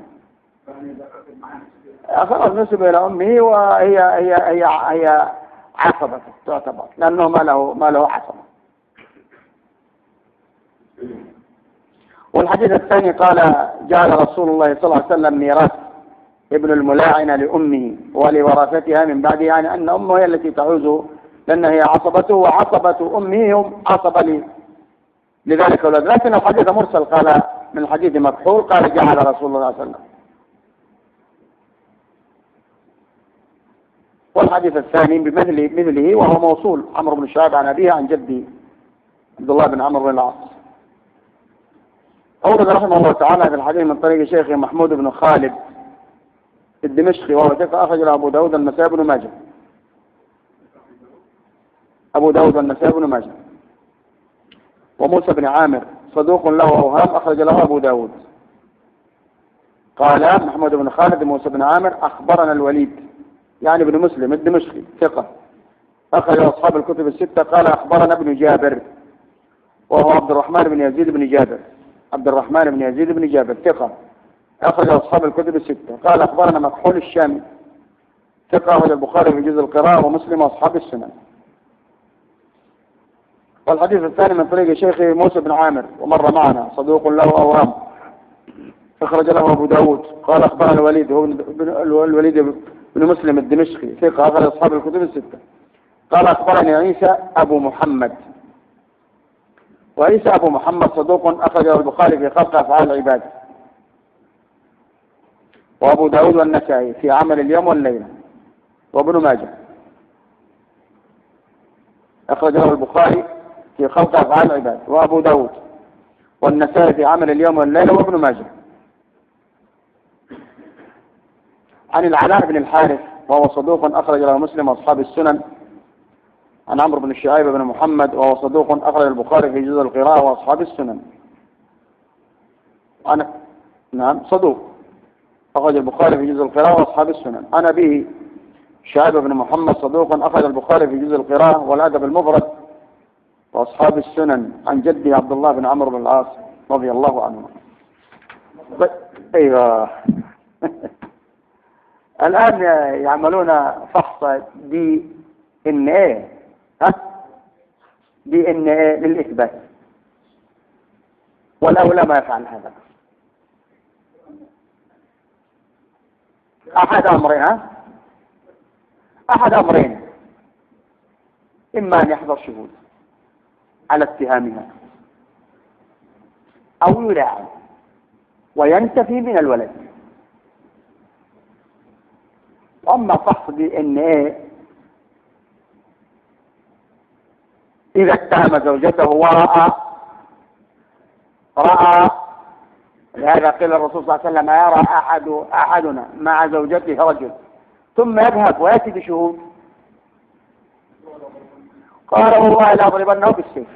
خلاص نسب الى امه، وهي هي هي هي عصبة تعتبر، لانه ما له ما له عصبة. والحديث الثاني قال: جعل رسول الله صلى الله عليه وسلم ميراث ابن الملاعنة لأمه ولوراثتها من بعده، يعني أن أمه هي التي تعوزه، لأن هي عصبته، وعصبة أمه هم عصبة لي لذلك الولد. لكن الحديث مرسل، قال من الحديث مكحول، قال جعل رسول الله صلى الله عليه وسلم. والحديث الثاني بمثله مثله وهو موصول: عمرو بن شعيب عن أبيه عن جده عبد الله بن عمرو بن العاص. أورد رحمه الله تعالى في الحديث من طريق شيخه محمود بن خالد الدمشقي، وهو ثقة، أخرج له أبو داود النسائي بن ماجه. أبو داود النسائي بن ماجه. وموسى بن عامر صدوق له أوهام، أخرج له أبو داود. قال محمود بن خالد موسى بن عامر: أخبرنا الوليد، يعني ابن مسلم الدمشقي، ثقة، أخرج أصحاب الكتب الستة. قال: أخبرنا ابن جابر، وهو عبد الرحمن بن يزيد بن جابر، عبد الرحمن بن يزيد بن جابر، ثقة، أخرج أصحاب الكتب الستة. قال: أخبرنا مكحول الشامي، ثقة، أخرج البخاري في جزء القراءة ومسلم وأصحاب السنن. والحديث الثاني من طريق شيخه موسى بن عامر، ومر معنا، صدوق له أوهام، أخرج له أبو داود. قال: أخبرنا الوليد، هو الوليد بن مسلم الدمشقي، ثقة، أخرج أصحاب الكتب الستة. قال: أخبرني عيسى أبو محمد، وعيسى أبو محمد صدوق، أخرجه البخاري في خلق أفعال العباد، وأبو داود والنسائي في عمل اليوم والليلة، وابن ماجه، أخرجه البخاري في خلق أفعال العباد، وأبو داود والنسائي في عمل اليوم والليلة، وابن ماجه. عن العلاء بن الحارث، وهو صدوق، أخرج له مسلم وأصحاب السنن. عن عمرو بن الشعيب بن محمد، وهو صدوق، أخرج البخاري في جزء القراءة وأصحاب السنن. أنا نعم صدوق، أخرج البخاري في جزء القراءة وأصحاب السنن. أنا به شعيب بن محمد صدوق، أخرج البخاري في جزء القراءة والأدب المفرد وأصحاب السنن. عن جده عبد الله بن عمرو بن العاص رضي الله عنه. أيوه. الآن يعملون فحص دي إن إيه ها دي إن إيه للإثبات، والأولى ما يفعل هذا. أحد أمرين ها أحد أمرين: إما أن يحضر شهود على اتهامها، أو يلعن وينتفي من الولد. أما فحص دي إن إيه إذا اتهم زوجته ورأى رأى لهذا قيل الرسول صلى الله عليه وسلم: يرى أحد أحدنا مع زوجته رجل ثم يذهب ويأتي بشهود، قال: والله لا أضربنه بالسيف،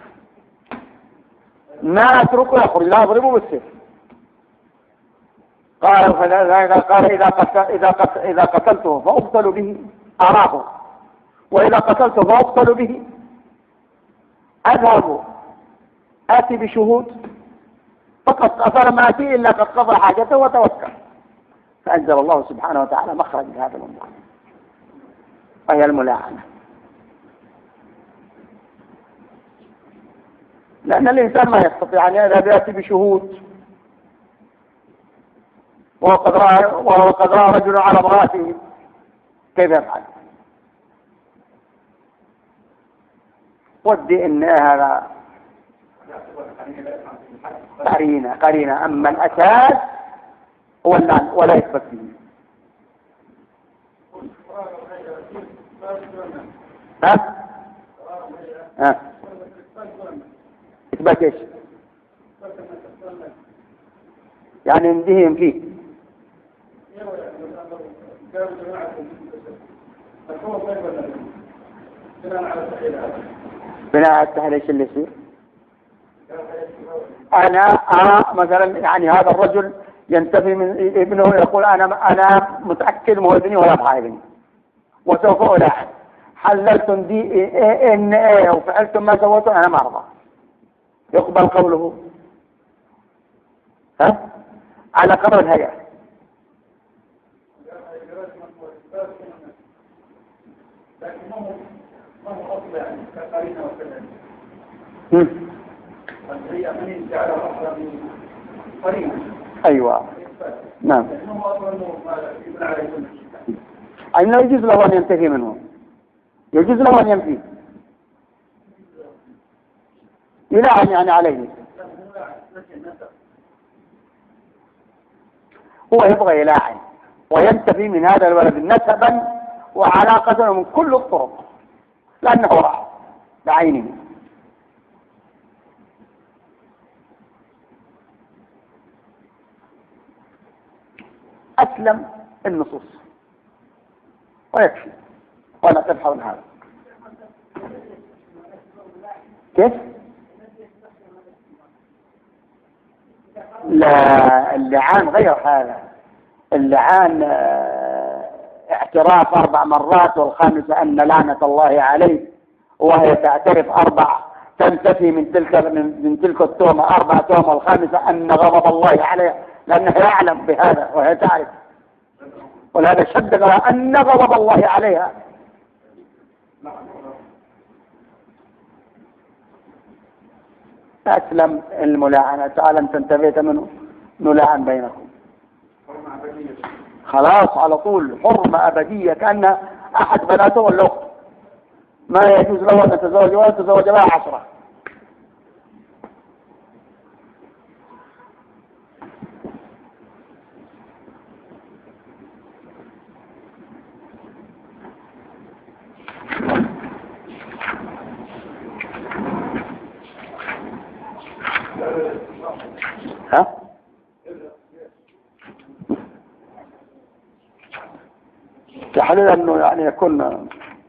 ما أتركه يخرج، لا أضربه بالسيف. قال: قال إذا قتل إذا قتل إذا قتلته فأقتل به، أراه، وإذا قتلته فأقتل به، أذهب آتي بشهود فقط أثر ما أتي إلا قد قضى حاجته وتوكل. فأنزل الله سبحانه وتعالى مخرج هذا الأمر، وهي الملاعنة. لأن الإنسان ما يستطيع أن يذهب يأتي بشهود وهو قد رأى وهو قد رأى رجل على امرأته، كيف يفعل؟ والدي ان هذا قرينة قرينة، اما الاساس هو اللعن ولا يثبت فيه. ها؟ ها؟ اثبات ايش؟ يعني ينتهي فيه. بناء على التحليل ايش اللي يصير؟ انا اه مثلا يعني هذا الرجل ينتفي من ابنه، يقول انا انا متاكد مو ابني ولا ابغى ابني وسوف الاحظ، حللتم دي ان ايه وفعلتم ما سويتم انا ما ارضى، يقبل قوله؟ ها؟ على قدر الهيئة. ايوه نعم، أنه يجوز له أن ينتفي منه، يجوز له أن ينفي يلعن يعني عليه. هو يبغى يلاعن وينتفي من هذا الولد نسبا وعلاقة من كل الطرق، لأنه راح بعينه. أسلم النصوص ويكفي ولا تبحث هذا. كيف؟ لا، اللعان غير هذا. اللعان اعتراف أربع مرات والخامسة أن لعنة الله عليه، وهي تعترف أربع، تنتفي من تلك من, من تلك التهمة أربع تهم، والخامسة أن غضب الله عليه، لأنه يعلم بهذا وهي تعرف، ولهذا شدد أن غضب الله عليها. أسلم الملاعنة. تعال أنت انتبهت منه نلاعن بينكم خلاص على طول، حرمة أبدية، كأن أحد بناته ولا أخته ما يجوز له أن يتزوج ولا تزوج بها عشرة. ها؟ تحليل انه يعني يكون ما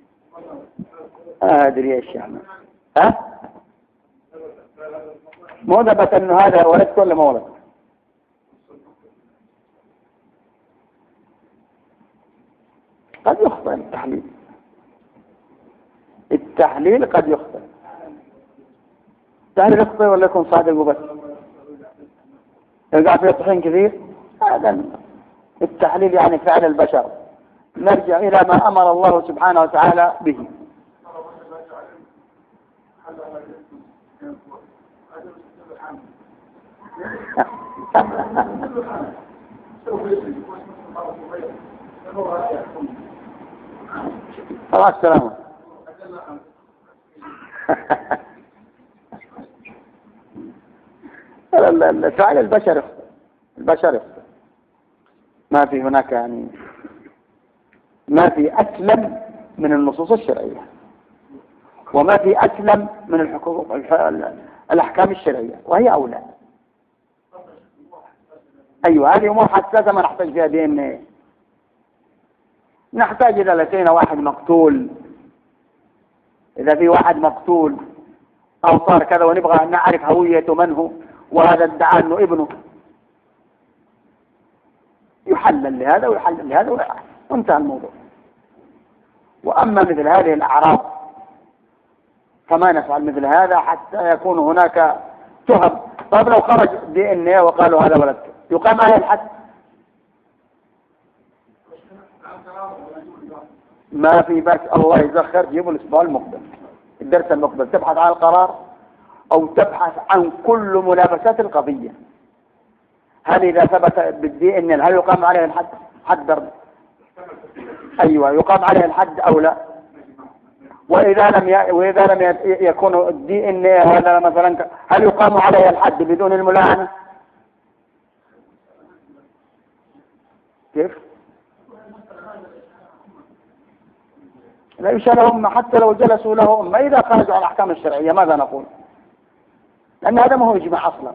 ادري ايش يعني. ها؟ مو ثبت انه هذا ولد ولا ما ولد؟ قد يخطئ التحليل، التحليل قد يخطئ. التحليل يخطئ ولا يكون صادق وبس؟ يقع فيه طحين كثير. هذا التحليل يعني فعل البشر. نرجع إلى ما أمر الله سبحانه وتعالى به. خلاص سلامة. فعل البشر البشر ما في هناك يعني ما في أسلم من النصوص الشرعية، وما في أسلم من الحقوق الأحكام الشرعية، وهي أولى. أيوة، هذه أمور حساسة ما نحتاج فيها دي إن نحتاج إذا لقينا واحد مقتول، إذا في واحد مقتول أو صار كذا ونبغى نعرف هويته من هو، وهذا ادعى أنه ابنه، يحلل لهذا ويحلل لهذا ويحلل، وانتهى الموضوع. وأما مثل هذه الأعراض فما نفعل مثل هذا حتى يكون هناك تهم. طيب لو خرج دي ان ايه وقالوا هذا ولد، يقام عليه الحد؟ ما في بس الله يزخر، جيبوا الاسبوع المقبل الدرس المقبل تبحث عن القرار او تبحث عن كل ملابسات القضية. هل إذا ثبت بالدي إن هل يقام عليه الحد؟ حد ضرب. أيوة يقام عليه الحد أو لا؟ وإذا لم ي... وإذا لم يكون الدي إن هذا مثلا هل يقام عليه الحد بدون الملاعنة؟ كيف؟ ليس لهم حتى لو جلسوا له أمة إذا خرجوا عن الأحكام الشرعية ماذا نقول؟ لأن هذا ما هو إجماع أصلا.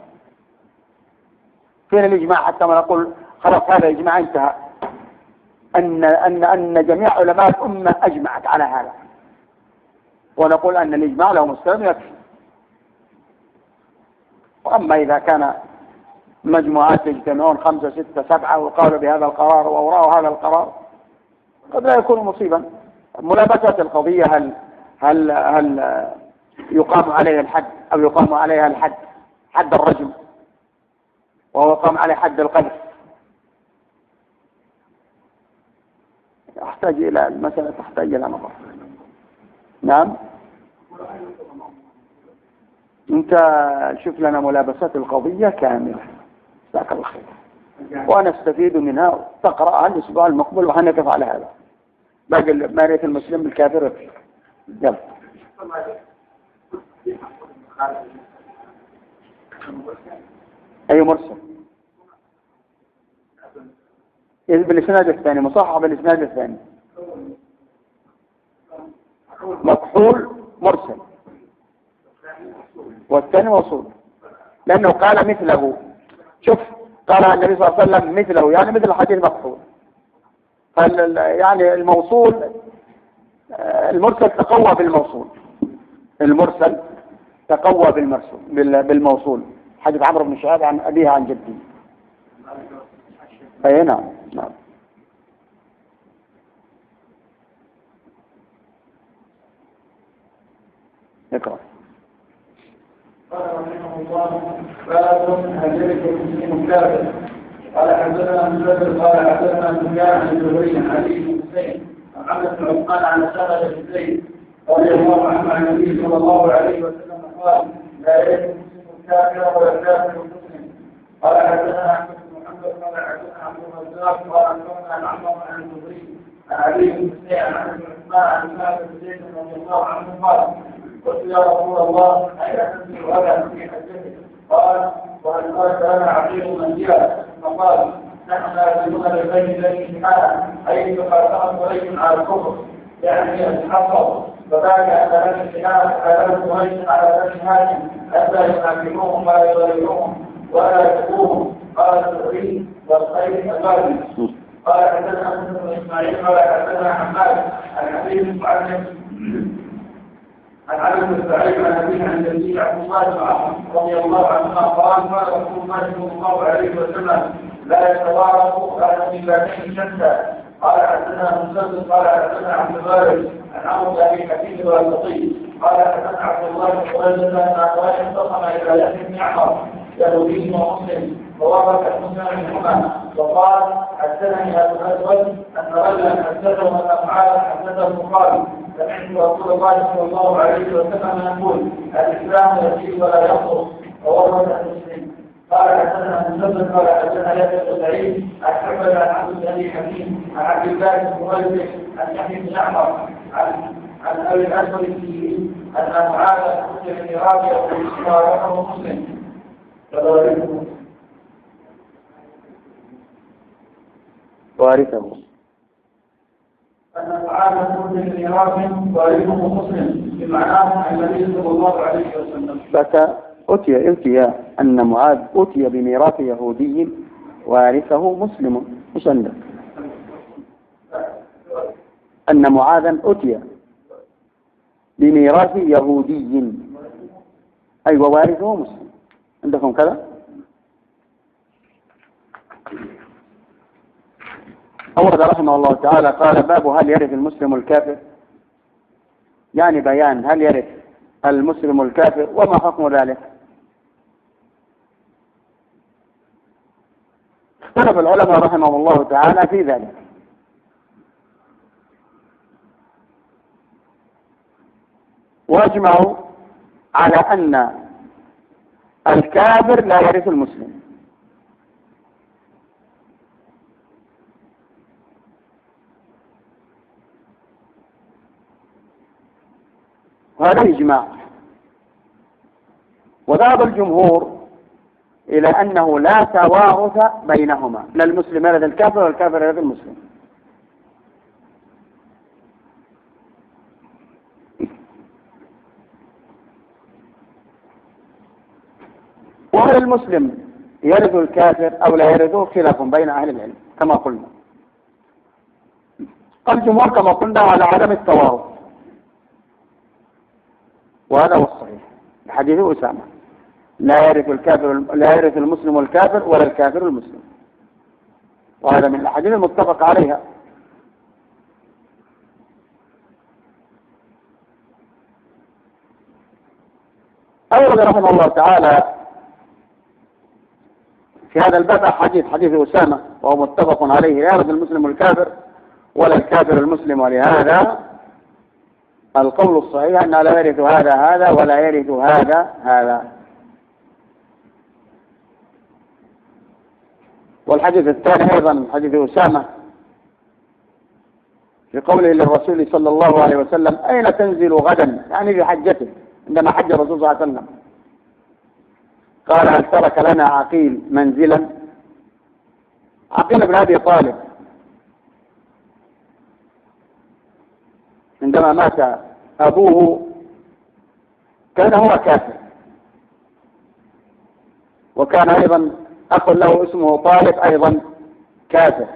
فين الإجماع حتى ما نقول خلاص هذا إجماع انتهى؟ أن أن أن جميع علماء الأمة أجمعت على هذا، ونقول أن الإجماع له مستند يكفي. وأما إذا كان مجموعات يجتمعون خمسة ستة سبعة وقالوا بهذا القرار وأوراه هذا القرار قد لا يكون مصيبا. ملابسة القضية هل هل هل يقام عليه الحد أو يقام عليها الحد حد الرجم وهو يقام عليه حد القذف؟ أحتاج إلى المسألة تحتاج إلى نظر. نعم أنت شوف لنا ملابسات القضية كاملة جزاك الله خير ونستفيد منها. تقرأها الأسبوع المقبل وحنقف على هذا. باقي مارية المسلم بالكافر يلا. أي مرسل بالإسناد الثاني مصحح بالإسناد الثاني مكحول مرسل والثاني موصول لأنه قال مثله. شوف قال النبي صلى الله عليه وسلم مثله يعني مثل حديث مكحول. يعني الموصول المرسل تقوى بالموصول. المرسل تقوى بالمرسول بالموصول. حديث عمرو بن شهاب عن أبيها عن جده. أي نعم نعم. اقرأ. قال رحمه الله باب هل يرث المسلم كافر؟ قال حدثنا مسدد قال حدثنا سفيان عن الزهري عن علي بن حسين عن عبد بن عثمان عن سهل بن زيد رضي الله عنه عن النبي صلى الله عليه وسلم قال لا يرث المسلم كافر ولا كافر مسلم. قال حدثنا احمد بن محمد قال حدثنا عبد الرزاق قال حدثنا عن عمرو عن الزهري عن علي بن حسين عن عبد بن عثمان عن سهل بن زيد رضي الله عنه قال قلت يا رسول الله أين تنزل هذا في حجته؟ قال وهل قال لنا عقيل منزلا؟ فقال نحن نازلون بالبيت الذي سبحانه أي خاتم قريش على الكفر يعني الحصر فبعد أن لنا الشهادة على قريش على بني هاشم ألا ينافقوهم ولا يضربوهم ولا يتقوهم. قال الزهري والخير الباقي. قال حدثنا مسلم بن إسماعيل قال حدثنا حماد عن حبيب المعلم عن علي بن سعيد عن أبيه عن جده عبد الله بن عمرو رضي الله عنهما قال قال رسول الله صلى الله عليه وسلم لا يتوارث أهل ملتين شتى. قال حدثنا مسدد قال حدثنا عبد الباري عن عمرو بن أبي حكيم الواسطي قال حدثنا عبد الله بن قريظة أن أخوانه انتصم إلى يحيى بن عمر يهودي ومسلم ووافق المسلم منهما وقال حدثني أبو الأسود أن رجلا حدثه أن أفعال حدثه قال سمعت رسول الله صلى الله عليه وسلم يقول الإسلام يزيد ولا ينقص وورث المسلم. قال حدثنا مسدد قال حدثنا يحيى بن سعيد عن حبل عن عبد الله حكيم عن عبد الله بن قريظة عن يحيى بن عمر عن عن أبي الأسود الكيلي أن معاذ حدث بن رابع وورثه مسلم. وارثه أن معاذ بن رافع وارثه مسلم بمعناه عن النبي صلى الله عليه وسلم. أتي أتي أن معاذ أتي بميراث يهودي وارثه مسلم. مش عندك أن معاذا أتي بميراث يهودي أي ووارثه مسلم. عندكم كذا؟ أورد رحمه الله تعالى قال باب هل يرث المسلم الكافر؟ يعني بيان هل يرث المسلم الكافر وما حكم ذلك. اختلف العلماء رحمه الله تعالى في ذلك. واجمعوا على أن الكافر لا يرث المسلم وهذا إجماع. وذهب الجمهور إلى أنه لا توارث بينهما، لا المسلم يرث الكافر والكافر يرث المسلم. وهل المسلم يرث الكافر أو لا يرثه خلاف بين أهل العلم كما قلنا. الجمهور كما قلنا على عدم التوارث، وهذا هو الصحيح حديث أسامة: لا يرث الكافر لا يرث المسلم الكافر ولا الكافر المسلم، وهذا من الأحاديث المتفق عليها. أورد رحمه الله تعالى في هذا الباب حديث حديث أسامة وهو متفق عليه: لا يرث المسلم الكافر ولا الكافر المسلم، ولهذا القول الصحيح أنه لا يرث هذا هذا ولا يرث هذا هذا. والحديث الثاني أيضا حديث أسامة في قوله للرسول صلى الله عليه وسلم: أين تنزل غدا؟ يعني في حجته عندما حج الرسول صلى الله عليه وسلم. قال: هل ترك لنا عقيل منزلا؟ عقيل بن أبي طالب عندما مات أبوه كان هو كافر، وكان أيضا أخ له اسمه طالب أيضا كافر،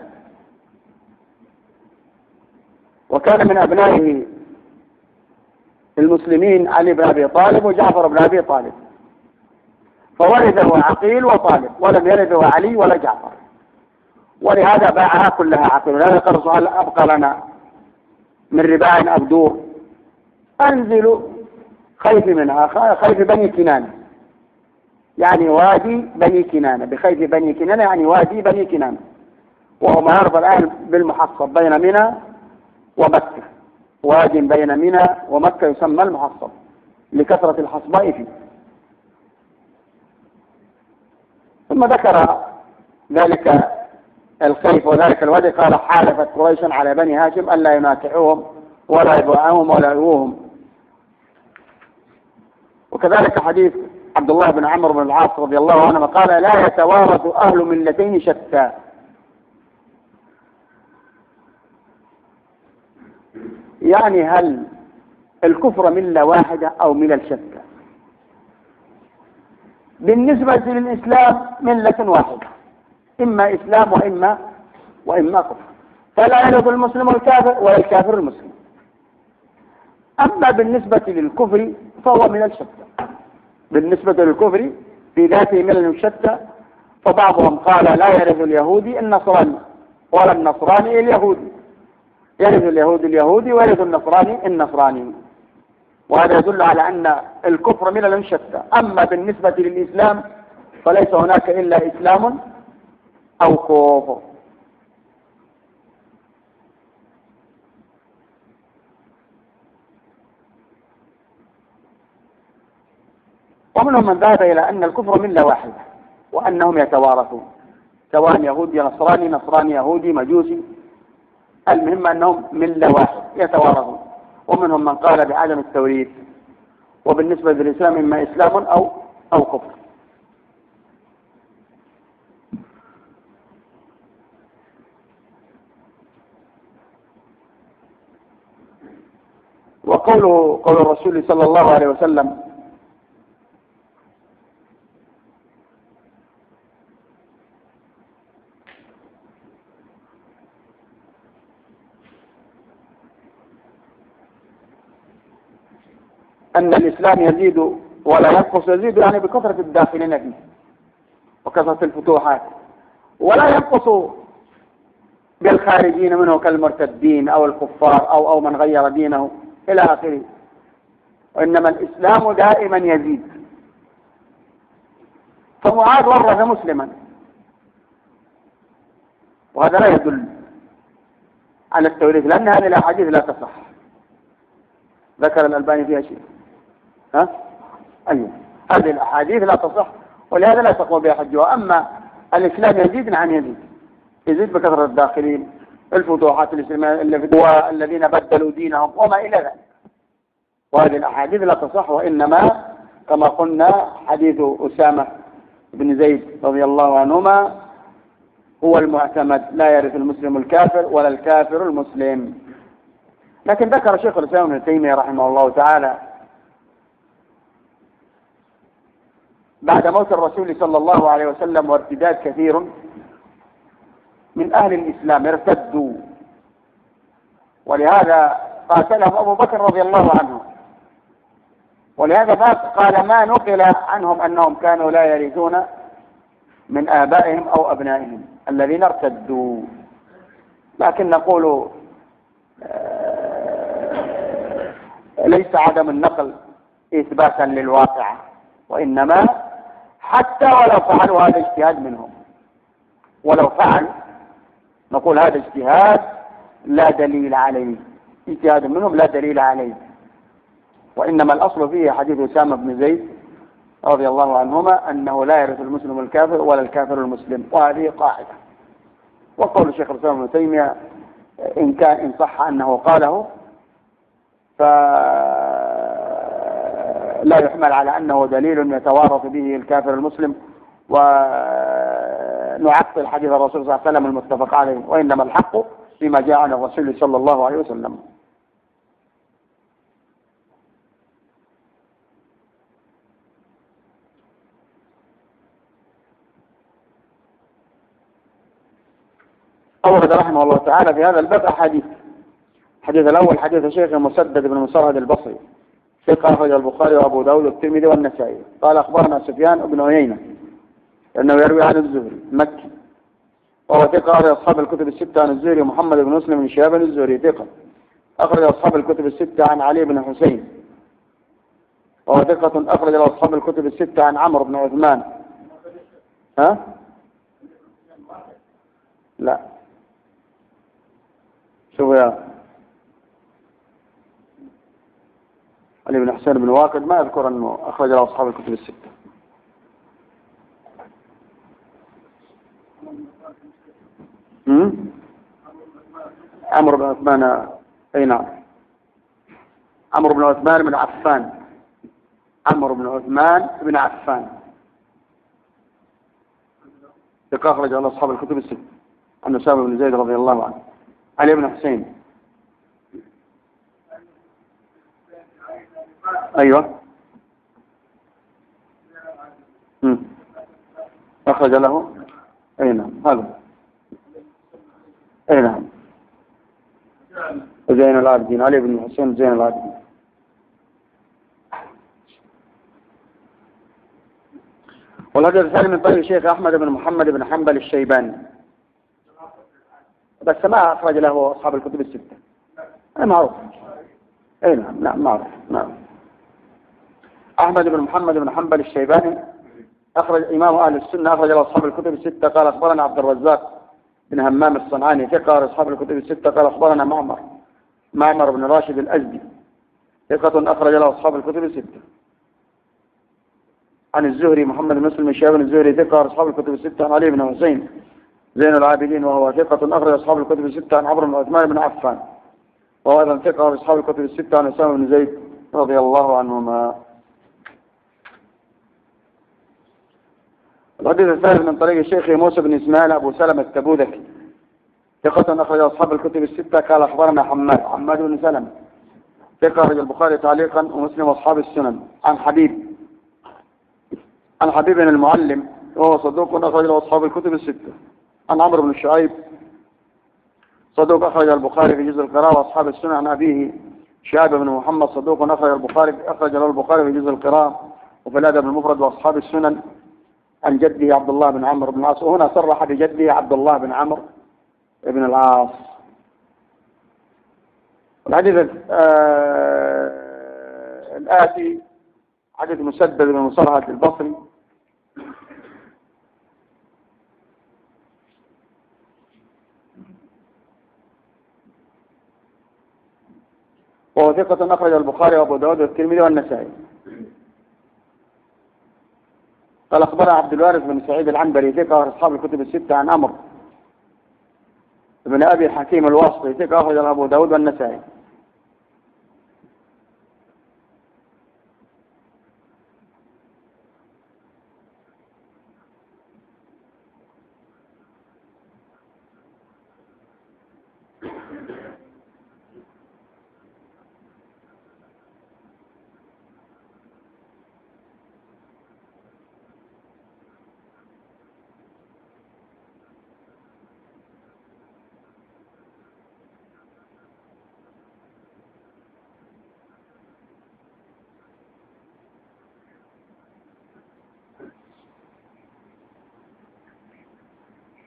وكان من أبنائه المسلمين علي بن أبي طالب وجعفر بن أبي طالب، فورثه عقيل وطالب ولم يرثه علي ولا جعفر، ولهذا باعها كلها عقيل. ولهذا قال الرسول: أبقى لنا من رباع أبدور أنزل خيف منها، خيف بني كنانة، يعني وادي بني كنانة، بخيف بني كنانة يعني وادي بني كنانة، وهو ما يعرف الآن بالمحصب بين منى ومكة، واد بين منى ومكة يسمى المحصب لكثرة الحصباء فيه. ثم ذكر ذلك الخيف وذلك الوادي، قال: حالفت قريش على بني هاشم ألا يناكحوهم ولا يبايعوهم ولا يؤوهم. وكذلك حديث عبد الله بن عمرو بن العاص رضي الله عنه قال: لا يتوارث أهل ملتين شتى. يعني هل الكفر ملة واحدة أو ملل شتى؟ بالنسبة للإسلام ملة واحدة، إما إسلام وإما وإما كفر، فلا يرث المسلم الكافر ولا الكافر المسلم. أما بالنسبة للكفر فهو ملل شتى، بالنسبة للكفر في ذاته ملل شتى، فبعضهم قال: لا يرث اليهودي النصراني ولا النصراني اليهودي، يرث اليهودي اليهودي ويرث النصراني النصراني، وهذا يدل على أن الكفر ملل شتى. أما بالنسبة للإسلام فليس هناك إلا إسلام أو كفر. ومنهم من ذهب إلى أن الكفر ملة واحدة وأنهم يتوارثون، سواء يهودي نصراني نصراني يهودي مجوسي، المهم أنهم ملة واحدة يتوارثون. ومنهم من قال بعدم التوريث، وبالنسبة للإسلام إما إسلام أو أو كفر. وقوله قول الرسول صلى الله عليه وسلم: أن الإسلام يزيد ولا ينقص، يزيد يعني بكثرة الداخلين فيه وكثرة الفتوحات، ولا ينقص بالخارجين منه كالمرتدين أو الكفار أو أو من غير دينه إلى آخره، وإنما الإسلام دائما يزيد. فمعاذ ورث مسلما، وهذا لا يدل على التوريث، لأن هذه الأحاديث لا تصح. ذكر الألباني فيها شيء، ها؟ أيوه، هذه الأحاديث لا تصح، ولهذا لا تقوم بها حجها. أما الإسلام يزيد، نعم يزيد، يزيد بكثرة الداخلين، الفتوحات الإسلامية الذين بدلوا دينهم وما إلى ذلك. وهذه الأحاديث لا تصح، وإنما كما قلنا حديث أسامة بن زيد رضي الله عنهما هو المعتمد، لا يرث المسلم الكافر ولا الكافر المسلم. لكن ذكر شيخ الإسلام ابن تيمية رحمه الله تعالى بعد موت الرسول صلى الله عليه وسلم وارتداد كثير من أهل الإسلام ارتدوا، ولهذا قاتلهم أبو بكر رضي الله عنه، ولهذا قال ما نقل عنهم أنهم كانوا لا يرثون من آبائهم أو أبنائهم الذين ارتدوا. لكن نقول ليس عدم النقل إثباتا للواقع، وإنما حتى ولو فعلوا هذا اجتهاد منهم، ولو فعل نقول هذا اجتهاد لا دليل عليه، اجتهاد منهم لا دليل عليه، وإنما الأصل فيه حديث أسامة بن زيد رضي الله عنهما أنه لا يرث المسلم الكافر ولا الكافر المسلم، وهذه قاعدة. وقول الشيخ الإسلام ابن تيمية إن كان إن صح أنه قاله فلا يحمل على أنه دليل يتوارث به الكافر المسلم ونعطل حديث الرسول صلى الله عليه وسلم المتفق عليه، وإنما الحق فيما جاء عن الرسول صلى الله عليه وسلم. أورد رحمه الله تعالى في هذا الباب أحاديث. الحديث الأول حديث الشيخ مسدد بن مسرهد البصري ثقة أخرج البخاري وأبو داود والترمذي والنسائي قال أخبرنا سفيان بن عيينة أنه يروي عن الزهري المكي وهو ثقة أخرج أصحاب الكتب الستة عن الزهري، ومحمد بن مسلم بن شهاب الزهري ثقة أخرج أصحاب الكتب الستة عن علي بن حسين وهو ثقة أخرج أصحاب الكتب الستة عن عمرو بن عثمان. ها؟ لا شوف يا علي بن حسين بن واقد ما أذكر أنه أخرج له أصحاب الكتب الستة. عمرو بن عثمان، أي نعم، عمرو بن عثمان بن عفان، عمرو بن عثمان بن عفان ثقة أخرج له أصحاب الكتب الستة عن أسامة بن زيد رضي الله عنه. علي بن حسين، أيوة، مم. أخرج له، أي نعم، هذا، أي نعم، زين العابدين، علي بن حسين زين العابدين. والهدف الثاني من طريق الشيخ أحمد بن محمد بن حنبل الشيباني، بس ما أخرج له أصحاب الكتب الستة، أي معروف، أي نعم، نعم معروف، نعم. أحمد بن محمد بن حنبل الشيباني أخرج إمام أهل السنة أخرج له أصحاب الكتب الستة. قال أخبرنا عبد الرزاق بن همام الصنعاني ثقة أصحاب الكتب الستة. قال أخبرنا معمر معمر بن راشد الأزدي ثقة أخرج له أصحاب الكتب الستة. عن الزهري محمد بن مسلم الشيباني الزهري ثقة أصحاب الكتب الستة. عن علي بن حسين زين العابدين وهو ثقة أخرج أصحاب الكتب الستة. عن عمرو بن عثمان بن عفان وهو أيضا ثقة أصحاب الكتب الستة. عن أسامة بن زيد رضي الله عنهما. الحديث الثالث من طريق الشيخ موسى بن إسماعيل أبو سلمة التبوذكي ثقة أخرج أصحاب الكتب الستة. قال أخبرنا حماد حماد بن سلمة ثقة أخرج البخاري تعليقا ومسلم وأصحاب السنن. عن حبيب عن حبيب بن المعلم وهو صدوق أخرج له أصحاب الكتب الستة. عن عمرو بن شعيب صدوق أخرج البخاري في جزء القراءة وأصحاب السنن. عن أبيه شعيب بن محمد صدوق أخرج البخاري أخرج له البخاري في جزء القراءة وفي الأدب المفرد وأصحاب السنن. عن جده عبد الله بن عمرو بن العاص، وهنا صرح بجده عبد الله بن عمرو بن العاص. الحديث آه الآتي حديث مسدد بن مسرهد البصري وهو ثقة أخرج البخاري وأبو داود والترمذي والنسائي. قال أخبرنا عبد الوارث بن سعيد العنبري ثقة أصحاب الكتب الستة. عن عمرو بن أبي حكيم الواسطي ثقة أخرج أبو داود والنسائي.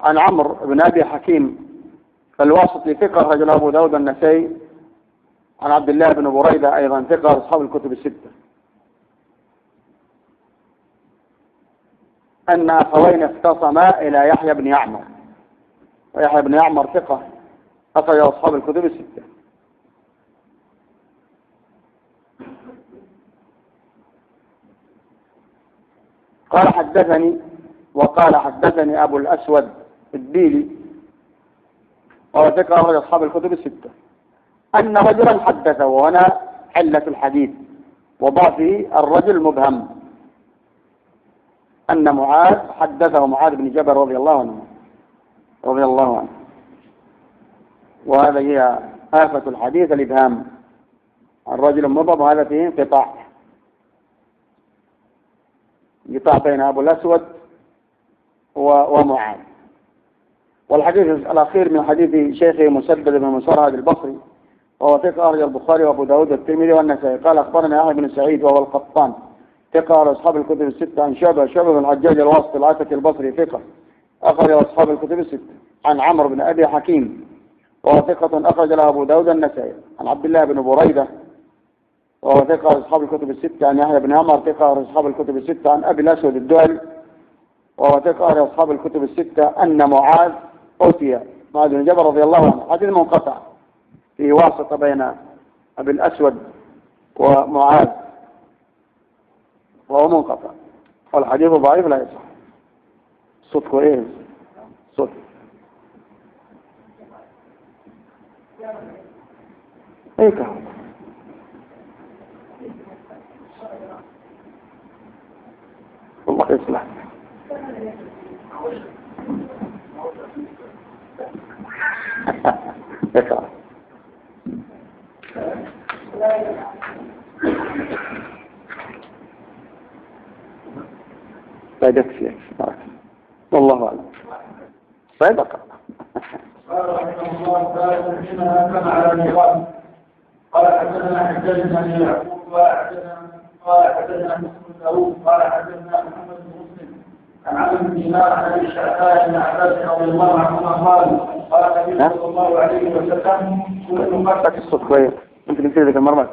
عن عمرو بن أبي حكيم الواسطي ثقة رجل أبو داود النسائي. عن عبد الله بن بريدة أيضا ثقة أصحاب الكتب الستة أن أخوين اختصما إلى يحيى بن يعمر، ويحيى بن يعمر ثقة أخرج أصحاب الكتب الستة. قال حدثني وقال حدثني أبو الأسود الديلي وهو ثقة أخرج أصحاب الكتب الستة أن رجلا حدثه، وهنا علة الحديث وضعفه الرجل مبهم، أن معاذ حدثه معاذ بن جبل رضي الله عنه رضي الله عنه وهذا هي آفة الحديث الإبهام، الرجل مبهم، وهذا فيه انقطاع انقطاع بين أبو الأسود ومعاذ. والحديث الأخير من حديث شيخه مسدد بن مسرهد البصري وهو ثقة أخرج البخاري وأبو داود والترمذي والنسائي. قال أخبرنا يحيى بن سعيد وهو القطان ثقة على أصحاب الكتب الستة. عن شعبة شعبة بن الحجاج الواسطي العتكي البصري ثقة أخرج أصحاب الكتب الستة. عن عمرو بن أبي حكيم وهو ثقة أخرج له أبو داود النسائي. عن عبد الله بن بريدة وهو ثقة على أصحاب الكتب الستة. عن يحيى بن عمر ثقة على أصحاب الكتب الستة. عن أبي الأسود الدؤلي وهو ثقة على أصحاب الكتب الستة أن معاذ أوتي معاذ بن جبل رضي الله عنه. حديث منقطع في واسطة بين أبي الأسود ومعاذ وهو منقطع، والحديث ضعيف لا يصح. صدق إيه؟ صدق هيك الله يصلح. اقرأ. لا يكفي والله أعلم. طيب اقرأ. قال رحمه الله تعالى حينما كان على ميراث قال حدثنا حجاج بن يعقوب قال حدثنا قال حدثنا مسلم داوود قال حدثنا محمد بن مسلم عن عمرو بن دينار عن ابي الشعثاء بن عباس رضي الله عنهما قال قال النبي صلى الله عليه وسلم كل مرة الصوت كويس انت قلت لي ذيك المرة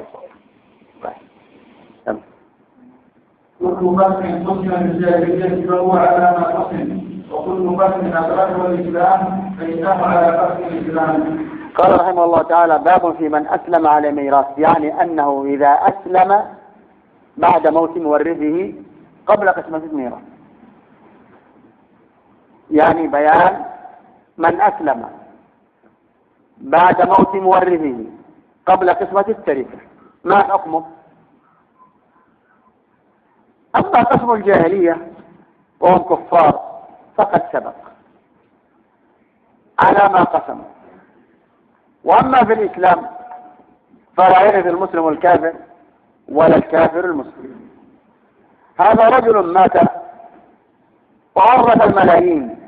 كل فتح قسم الجاهلية فهو على ما قسم، وكل فتح أدركه الإسلام فإنه على فتح الإسلام. قال رحمه الله تعالى باب في من أسلم على ميراث، يعني أنه إذا أسلم بعد موت مورثه قبل قسمة الميراث، يعني بيان من أسلم بعد موت مورثه قبل قسمة التركة ما حكمه. أما قسم الجاهلية وهم كفار فقد سبق على ما قسموا، وأما في الإسلام فلا يرث المسلم الكافر ولا الكافر المسلم. هذا رجل مات وورث الملايين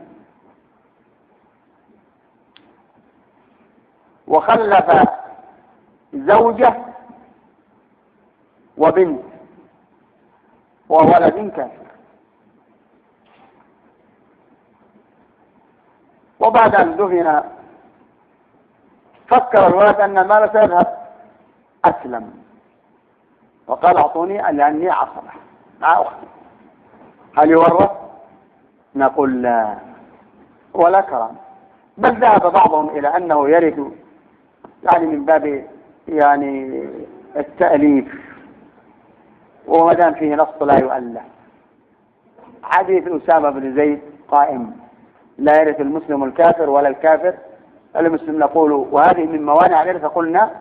وخلف زوجة وبنت وولد كافر، وبعد أن دفن فكر الولد أن المال سيذهب، أسلم وقال أعطوني لأني عصبة مع أختي، هل يورث؟ نقول لا ولا كرام، بل ذهب بعضهم إلى أنه يرث يعني من باب يعني التأليف، وما دام فيه نص لا يؤلف. حديث أسامة بن زيد قائم لا يرث المسلم الكافر ولا الكافر المسلم، نقول وهذه من موانع الإرث قلنا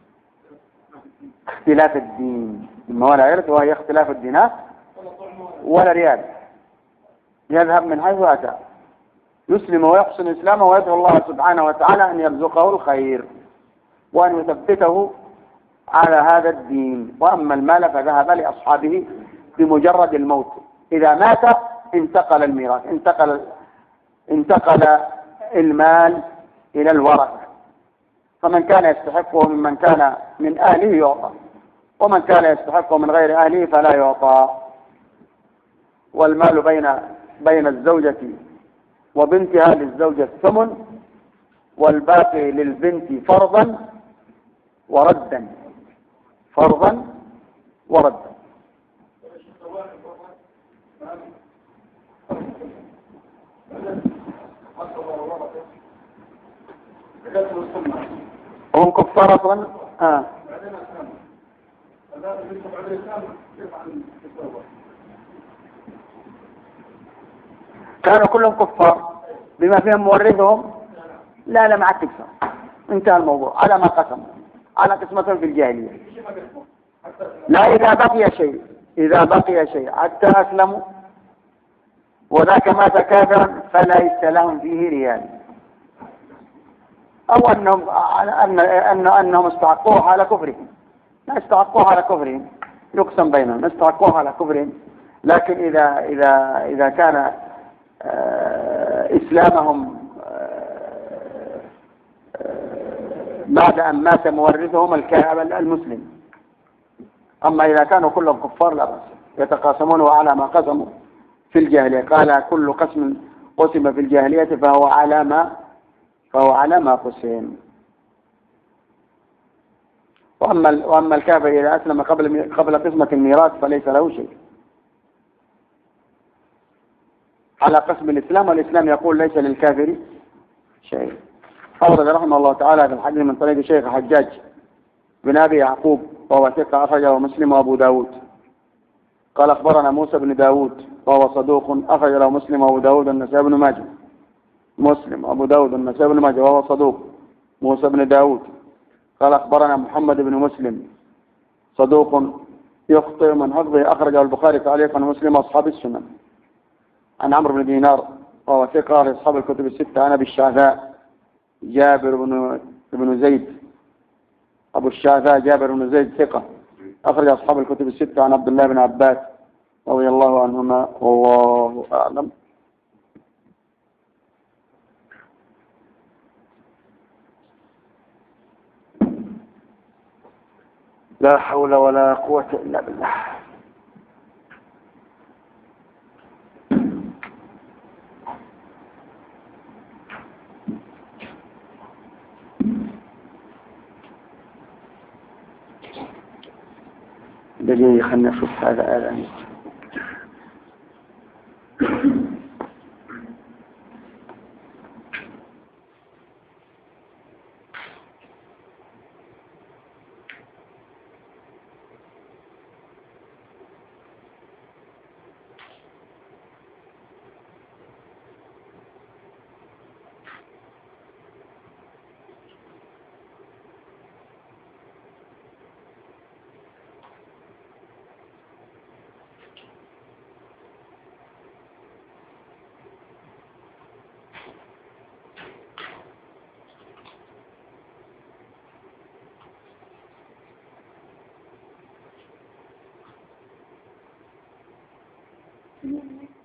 اختلاف الدين، من موانع الإرث وهي اختلاف الدينات ولا ريال، يذهب من حيث أتى، يسلم ويحسن إسلامه ويدعو الله سبحانه وتعالى أن يرزقه الخير وأن يثبته على هذا الدين. وأما المال فذهب لأصحابه بمجرد الموت، إذا مات انتقل الميراث، انتقل انتقل المال إلى الورثة، فمن كان يستحقه ممن كان من أهله يعطى، ومن كان يستحقه من غير أهله فلا يعطى. والمال بين بين الزوجة وبنتها للزوجة الثمن، والباقي للبنت فرضا وردا، فرضا وردا. هم كفار اصلا. اه كانوا كلهم كفار بما فيهم مورثهم. لا لا ما عاد تكفر، انتهى الموضوع على ما قسموا، على قسمتهم في الجاهلية. لا إذا بقي شيء، إذا بقي شيء حتى أسلموا وذاك مات كافرا فليس لهم فيه ريال، أو أنهم أن أن أنهم استحقوها على كفرهم. لا استحقوها على كفرهم، يقسم بينهم استحقوها على كفرهم. لكن إذا إذا إذا كان آه إسلامهم آه آه بعد أن مات مورثهم المسلم. أما إذا كانوا كلهم كفار لا بأس، يتقاسمون على ما قسموا في الجاهلية. قال كل قسم قسم في الجاهلية فهو على ما فهو على ما قسم. وأما وأما الكافر إذا أسلم قبل قبل قسمة الميراث فليس له شيء على قسم الإسلام، والإسلام يقول ليس للكافر شيء. أورد رحمه الله تعالى في الحديث من طريق شيخ حجاج بن أبي يعقوب وهو ثقة أخرجه مسلم وأبو داود. قال أخبرنا موسى بن داود وهو صدوق أخرج له مسلم وأبو داود النسائي بن ماجه. مسلم أبو داود النسائي بن ماجه وهو صدوق. موسى بن داود قال أخبرنا محمد بن مسلم صدوق يخطئ من حفظه أخرجه البخاري تعليقا ومسلم وأصحاب السنن. عن عمرو بن دينار وهو ثقة لأصحاب الكتب الستة. عن أبي الشعثاء جابر بن بن زيد أبو الشعثاء جابر بن زيد ثقة أخرج أصحاب الكتب الستة. عن عبد الله بن عباس رضي الله عنهما والله أعلم. لا حول ولا قوة إلا بالله. دقيقة خلنا نشوف هذا آلان. Mm-hmm.